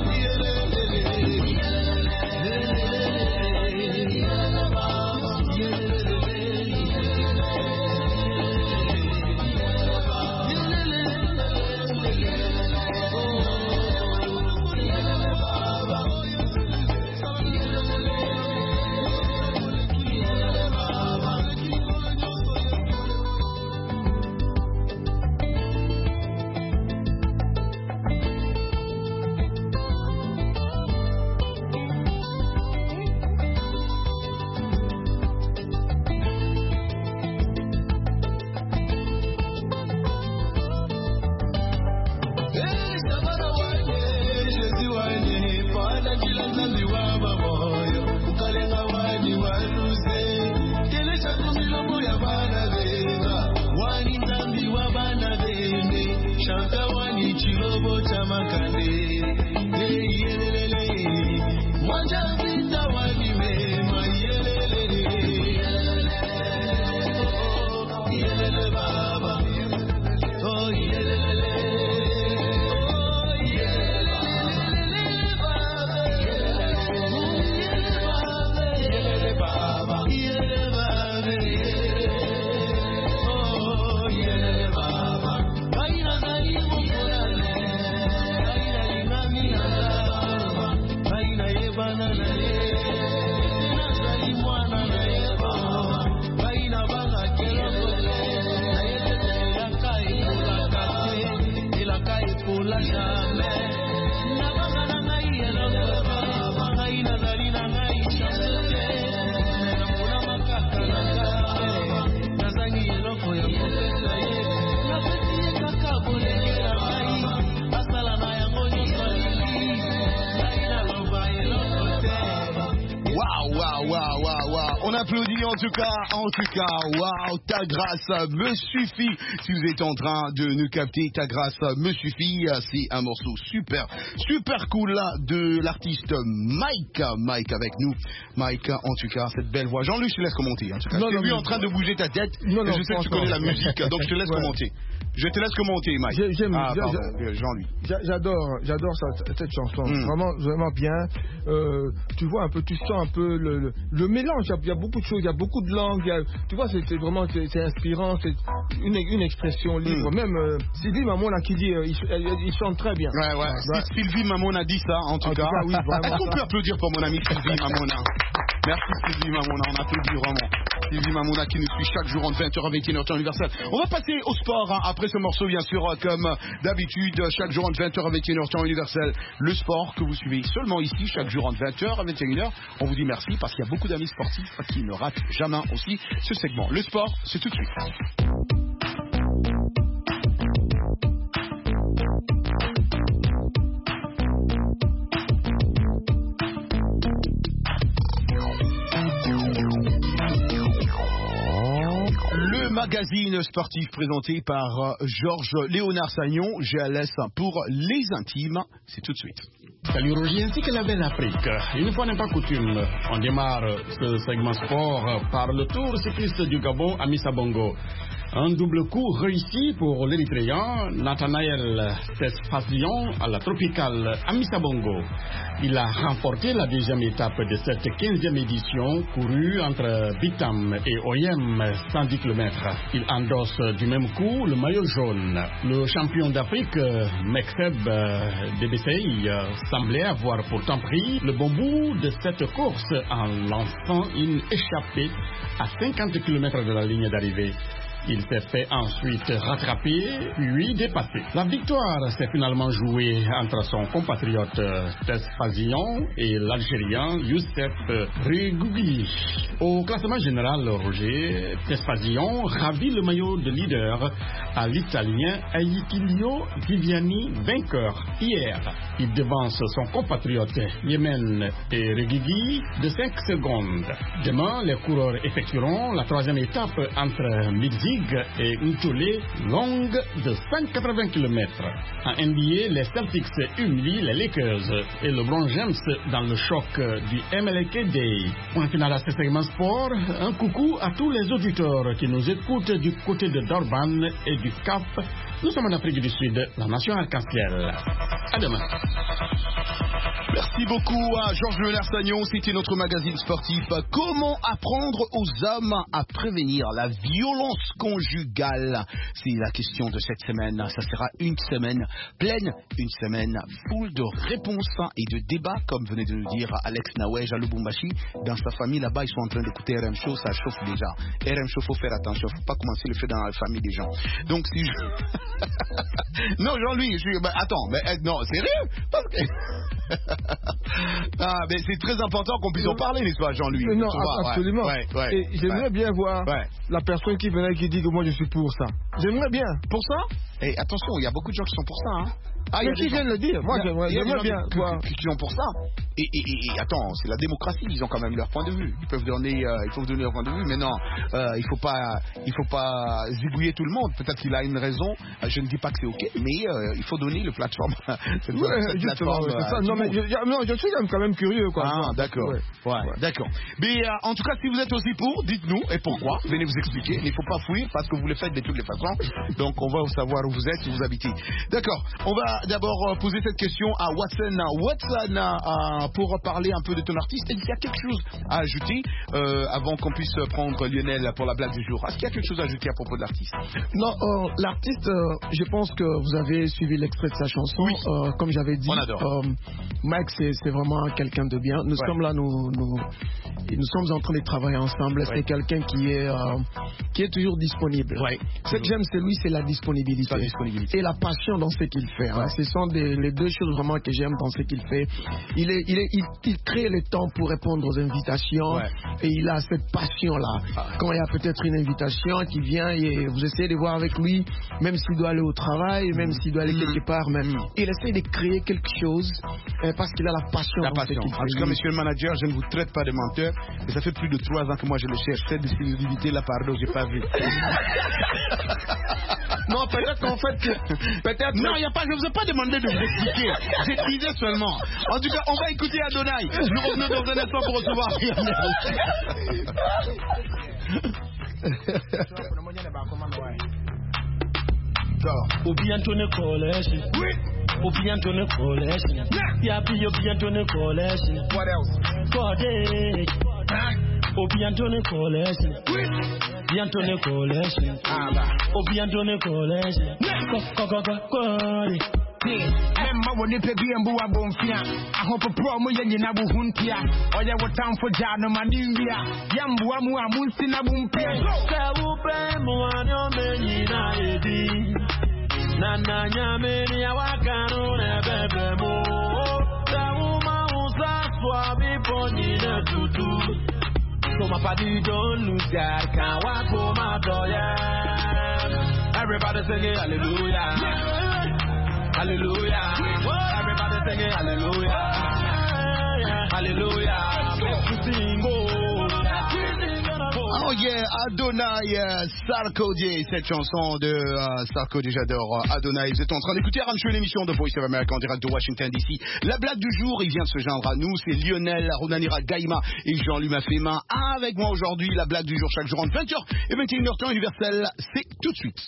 On applaudit en tout cas, en tout cas, waouh, ta grâce me suffit. Si vous êtes en train de nous capter, ta grâce me suffit. C'est un morceau super, super cool là, de l'artiste Mike. Mike avec nous. Mike, en tout cas, cette belle voix. Jean-Luc, je te laisse commenter. En tout cas, je t'ai vu en train de bouger ta tête. Non, non, je sais que tu connais la musique, donc je te laisse ouais. commenter. Je te laisse commenter, Mike. J'aime, ah, Jean-Luc. J'adore, j'adore cette, cette chanson. Mm. Vraiment, vraiment bien. Euh, tu vois un peu, tu sens un peu le, le, le mélange. Il y a beaucoup de choses, il y a beaucoup de langues. Il y a, tu vois, c'est vraiment, c'est inspirant. C'est une, une expression libre. Mm. Même euh, Sylvie Mamona qui dit, euh, il, il chante très bien. Ouais, ouais. ouais. Sylvie Mamona a dit ça, en tout en cas. Tout cas oui, est-ce qu'on peut applaudir pour mon ami Sylvie Mamona? Merci Sylvie Mamona, on applaudit vraiment. Sylvie Mamona qui nous suit chaque jour entre vingt heures et vingt et une heures temps universel. On va passer au sport hein, après ce morceau, bien sûr, comme d'habitude, chaque jour entre vingt heures et vingt et une heures temps universel. Le sport que vous suivez seulement ici, chaque jour entre vingt heures et vingt et une heures. On vous dit merci parce qu'il y a beaucoup d'amis sportifs qui ne ratent jamais aussi ce segment. Le sport, c'est tout de suite. Magazine sportif présenté par Georges Léonard Sagnon, G L S pour les intimes, c'est tout de suite. Salut Roger ainsi que la belle Afrique. Une fois n'est pas coutume, on démarre ce segment sport par le tour cycliste du Gabon à Amissa Bongo. Un double coup réussi pour l'Érythréen Nathanaël Tesfazion à la tropicale Amissa Bongo. Il a remporté la deuxième étape de cette quinzième édition courue entre Bitam et Oyem, cent dix kilomètres. Il endosse du même coup le maillot jaune. Le champion d'Afrique, Mekseb Debesey, semblait avoir pourtant pris le bon bout de cette course en lançant une échappée à cinquante kilomètres de la ligne d'arrivée. Il s'est fait ensuite rattraper, puis dépasser. La victoire s'est finalement jouée entre son compatriote Tesfazion et l'Algérien Youssef Regougui. Au classement général, Roger, Tesfazion ravit le maillot de leader à l'Italien Aitilio Viviani, vainqueur hier. Il devance son compatriote Yemen et Regougui de cinq secondes. Demain, les coureurs effectueront la troisième étape entre Midi et Ntolé, longue de cent quatre-vingts kilomètres. En N B A, les Celtics humilient les Lakers et LeBron James dans le choc du M L K Day. Point final à ce segment sport, un coucou à tous les auditeurs qui nous écoutent du côté de Durban et du Cap. Nous sommes en Afrique du Sud, la nation arc-en-ciel. À demain. Merci beaucoup à Georges Léonard Sagnon, c'était notre magazine sportif. Comment apprendre aux hommes à prévenir la violence conjugale? C'est la question de cette semaine. Ça sera une semaine pleine, une semaine full de réponses et de débats, comme venait de nous dire Alex Nawej à Lubumbashi. Dans sa famille là-bas, ils sont en train d'écouter R M Show, ça chauffe déjà. R M Show, faut faire attention, faut pas commencer le feu dans la famille des gens. Donc si je... non, Jean-Louis, je suis... bah, attends, mais non, sérieux? Parce que... ah, mais c'est très important qu'on puisse en parler, n'est-ce pas, Jean-Louis? Non, absolument. Ouais, ouais, ouais, et j'aimerais ouais. bien voir ouais. la personne qui venait et qui dit que moi je suis pour ça. J'aimerais bien. Pour ça? Et attention, il y a beaucoup de gens qui sont pour ça. Hein. Ah, il y a qui viennent le dire. Moi, j'aimerais bien. Qui, qui, qui sont pour ça. Et, et, et, et attends, c'est la démocratie. Ils ont quand même leur point de vue. Ils peuvent donner, euh, ils peuvent donner leur point de vue. Mais non, euh, il faut pas, il faut pas zigouiller tout le monde. Peut-être qu'il a une raison. Je ne dis pas que c'est ok, mais euh, il faut donner le plateforme. cette, ouais, cette justement, plateforme, ouais, euh, ça. Non, mais je, non, je suis quand même curieux, quoi. Ah, d'accord. Ouais. Ouais, ouais. D'accord. Mais euh, en tout cas, si vous êtes aussi pour, dites-nous et pourquoi. Venez vous expliquer. Il ne faut pas fuir parce que vous le faites de toutes les façons. Donc, on va savoir où vous êtes, où vous habitez. D'accord. On va d'abord euh, poser cette question à Watson. Watson, euh, pour parler un peu de ton artiste, est-ce qu'il y a quelque chose à ajouter euh, avant qu'on puisse prendre Lionel pour la blague du jour? Est-ce qu'il y a quelque chose à ajouter à propos de l'artiste? Non, euh, l'artiste, euh, je pense que vous avez suivi l'extrait de sa chanson. Oui. Euh, comme j'avais dit, on adore. Euh, Mike, c'est, c'est vraiment quelqu'un de bien. Nous ouais. sommes là, nous, nous, nous sommes en train de travailler ensemble. Ouais. C'est quelqu'un qui est, euh, qui est toujours disponible. Ouais. Ce que j'aime, c'est lui, c'est la disponibilité. La disponibilité. Et la passion dans ce qu'il fait. Ouais. Hein. Ce sont des, les deux choses vraiment que j'aime dans ce qu'il fait. Il, est, il, est, il, il crée le temps pour répondre aux invitations ouais. et il a cette passion-là. Ah. Quand il y a peut-être une invitation qui vient et vous essayez de voir avec lui, même s'il doit aller au travail, même s'il doit aller mmh. quelque part, même, mmh. il essaie de créer quelque chose euh, parce qu'il a la passion. La passion. En tout cas, monsieur le manager, je ne vous traite pas de menteur, mais ça fait plus de trois ans que moi je le cherche. Cette disponibilité là, pardon, j'ai pas vu. Non, peut-être qu'en fait, peut-être. Non, il y a pas. Je vous ai pas demandé de vous expliquer. J'ai teasé seulement. En tout cas, on va écouter Adonai. Nous revenons dans un instant pour recevoir. Obi Antone Collection. Oui. Obi Antone Collection. Yeah, be Obi Antone Collection. What else? Code. Obi Antone Collection. Oui. Obi Antone Collection. Ah, Obi Antone Collection. Go go go go. Member when they pay and boo a bonfia. I hope a promo yen in Abu Huntia. Or ya what time for Jano Manindia. Yambu amu amunsin abumpia. Sawupe muano meni na edi. Nana nyameni ya wakano nebebe mo. Sawuma usa swabi poni na tutu. So my party don't lose God. Can't walk home out yeah. Everybody singing hallelujah. Hallelujah. Everybody singing hallelujah. Hallelujah. Oh yeah, Adonai, euh, Sarkodie, cette chanson de euh, Sarkodie, j'adore Adonai. Vous êtes en train d'écouter Aram Show, l'émission de Voice of America en direct de Washington D C. La blague du jour, il vient de se joindre à nous, c'est Lionel Ronanira Gaïma et Jean-Louis Maféma. Avec moi aujourd'hui, la blague du jour chaque jour entre vingt heures et vingt et une heures temps universel, c'est tout de suite.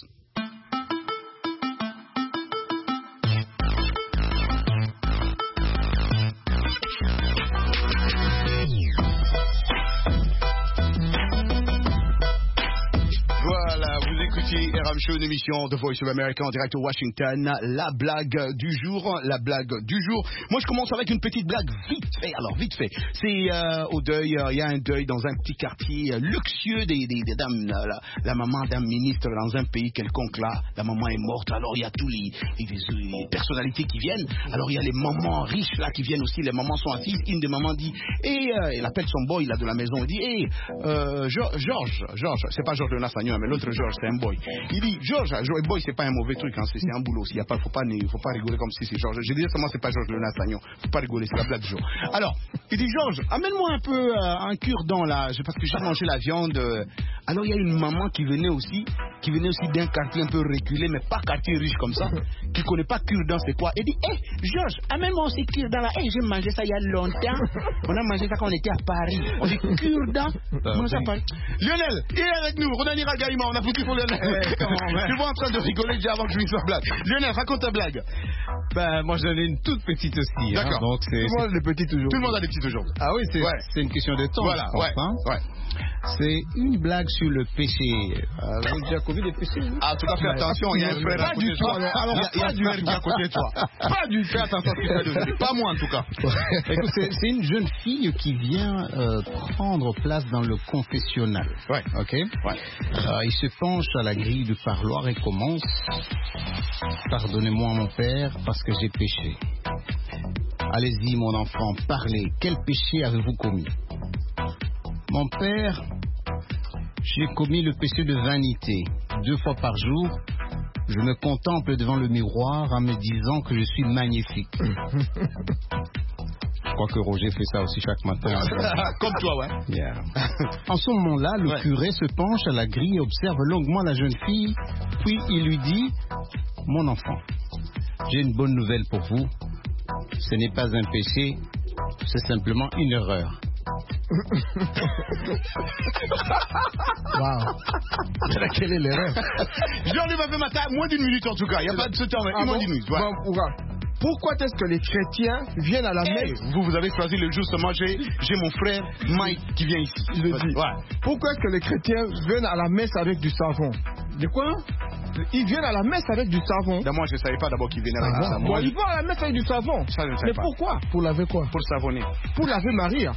Aram Show, une émission de Voice of America en direct de Washington. La blague du jour, la blague du jour. Moi, je commence avec une petite blague vite fait. Alors, vite fait. C'est euh, au deuil, il euh, y a un deuil dans un petit quartier euh, luxueux des, des, des dames. La, la maman d'un ministre dans un pays quelconque là, la maman est morte. Alors, il y a tous les, les, les personnalités qui viennent. Alors, il y a les mamans riches là qui viennent aussi. Les mamans sont assises. Une des mamans dit, et euh, elle appelle son boy là de la maison. Elle dit, hé, hey, euh, Georges, Georges, c'est pas Georges de Nassagnon, mais l'autre Georges, c'est un boy. Il dit, Georges, Georges Boy, c'est pas un mauvais truc, hein, c'est, c'est un boulot. Il y a pas, faut pas, faut pas rigoler comme si c'est Georges. Je disais seulement c'est pas Georges Le Nassagnon. Faut pas rigoler, c'est la blague du jour. Alors, il dit, Georges, amène-moi un peu euh, un cure-dent là, parce que j'ai mangé la viande. Euh. Alors il y a une maman qui venait aussi, qui venait aussi d'un quartier un peu reculé, mais pas quartier riche comme ça, qui connaît pas cure-dent c'est quoi. Elle dit, hé, hey, Georges, amène-moi aussi cure-dent là. Hé, hey, j'ai mangé ça il y a longtemps. On a mangé ça quand on était à Paris. On dit cure-dent. Comment ça Paris? Lionel, il est avec nous. Ronanira Gaïma, on a foutu pour Lionel. Hey, tu vois en train de rigoler déjà avant que je finisse la blague. Lionel, raconte ta blague. Ben, moi j'en ai une toute petite aussi. D'accord. Hein, donc c'est, tout le monde a des petites toujours. Tout le monde a des petites toujours. Ah oui, c'est, ouais. c'est une question de temps. Voilà, je pense, ouais, hein. ouais. C'est une blague sur le péché. Euh, vous avez déjà connu des péchés? Ah, tout à fait, attention, il y a un frère à côté de toi. Alors, il y a un frère qui est à côté de toi. Pas du tout, attention, c'est pas moi en tout cas. Écoute, c'est, c'est une jeune fille qui vient euh, prendre place dans le confessionnal. Ouais. Ok. Ouais. Euh, il se penche à la grille du parloir et commence. Pardonnez-moi mon père parce que j'ai péché. Allez-y mon enfant, parlez. Quel péché avez-vous commis? Mon père, j'ai commis le péché de vanité. Deux fois par jour, Je me contemple devant le miroir en me disant que je suis magnifique. Je crois que Roger fait ça aussi chaque matin. Comme toi, ouais. Yeah. En ce moment-là, le ouais. curé se penche à la grille et observe longuement la jeune fille, puis il lui dit « Mon enfant, j'ai une bonne nouvelle pour vous. Ce n'est pas un péché, c'est simplement une erreur. » Waouh. Quelle est l'erreur? Jean-Luc m'a fait matin, moins d'une minute en tout cas. Il n'y a pas de ce temps, mais ah moins d'une minute. Ouais. Bon, pourquoi est-ce que les chrétiens viennent à la hey, messe? Vous, vous avez choisi le justement, j'ai, j'ai mon frère Mike qui vient ici. Je le dis. Ouais. Pourquoi est-ce que les chrétiens viennent à la messe avec du savon? De quoi? Ils viennent à la messe avec du savon. Non, moi je ne savais pas d'abord qu'ils venaient avec ah, du savon. Bon, ils vont à la messe avec du savon. Ça, je ne savais Mais pas. Pourquoi? Pour laver quoi? Pour savonner. Pour laver Marie.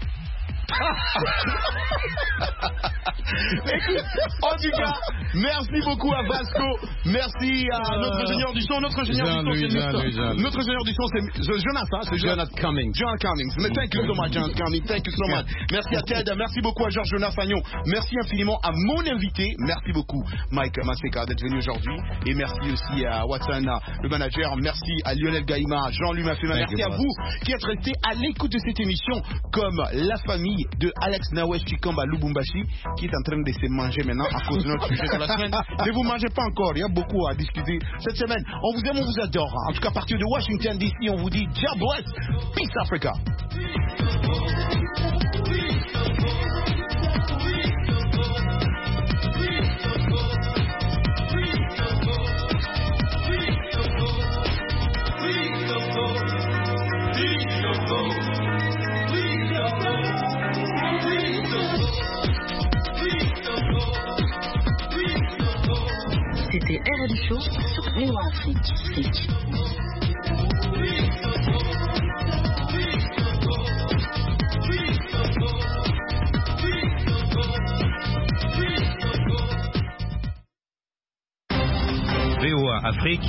Écoute, en tout cas, merci beaucoup à Vasco, merci à notre ingénieur du son, notre ingénieur du son, c'est notre ingénieur du son, c'est Jonathan, c'est Jonathan Cummings. Jonathan Cummings. Mais thank you so much, Jonathan Cummings, thank you so much. Merci à Ted, merci beaucoup à Georges Jonas Fagnon, merci infiniment à mon invité, merci beaucoup Mike Maseka d'être venu aujourd'hui, et merci aussi à Watson, le manager, merci à Lionel Gaïma, Jean-Luc Mafema, merci à vous qui êtes restés à l'écoute de cette émission, comme la famille de Alex Nawesh Chikamba Lubumbashi, qui est en train de se manger maintenant à cause de notre sujet de la semaine. Ne vous mangez pas encore, il y a beaucoup à discuter cette semaine. On vous aime, on vous adore. En tout cas, à partir de Washington D C, on vous dit God bless, peace Africa. C'était R D Show sur V O A Afrique. V O A Afrique.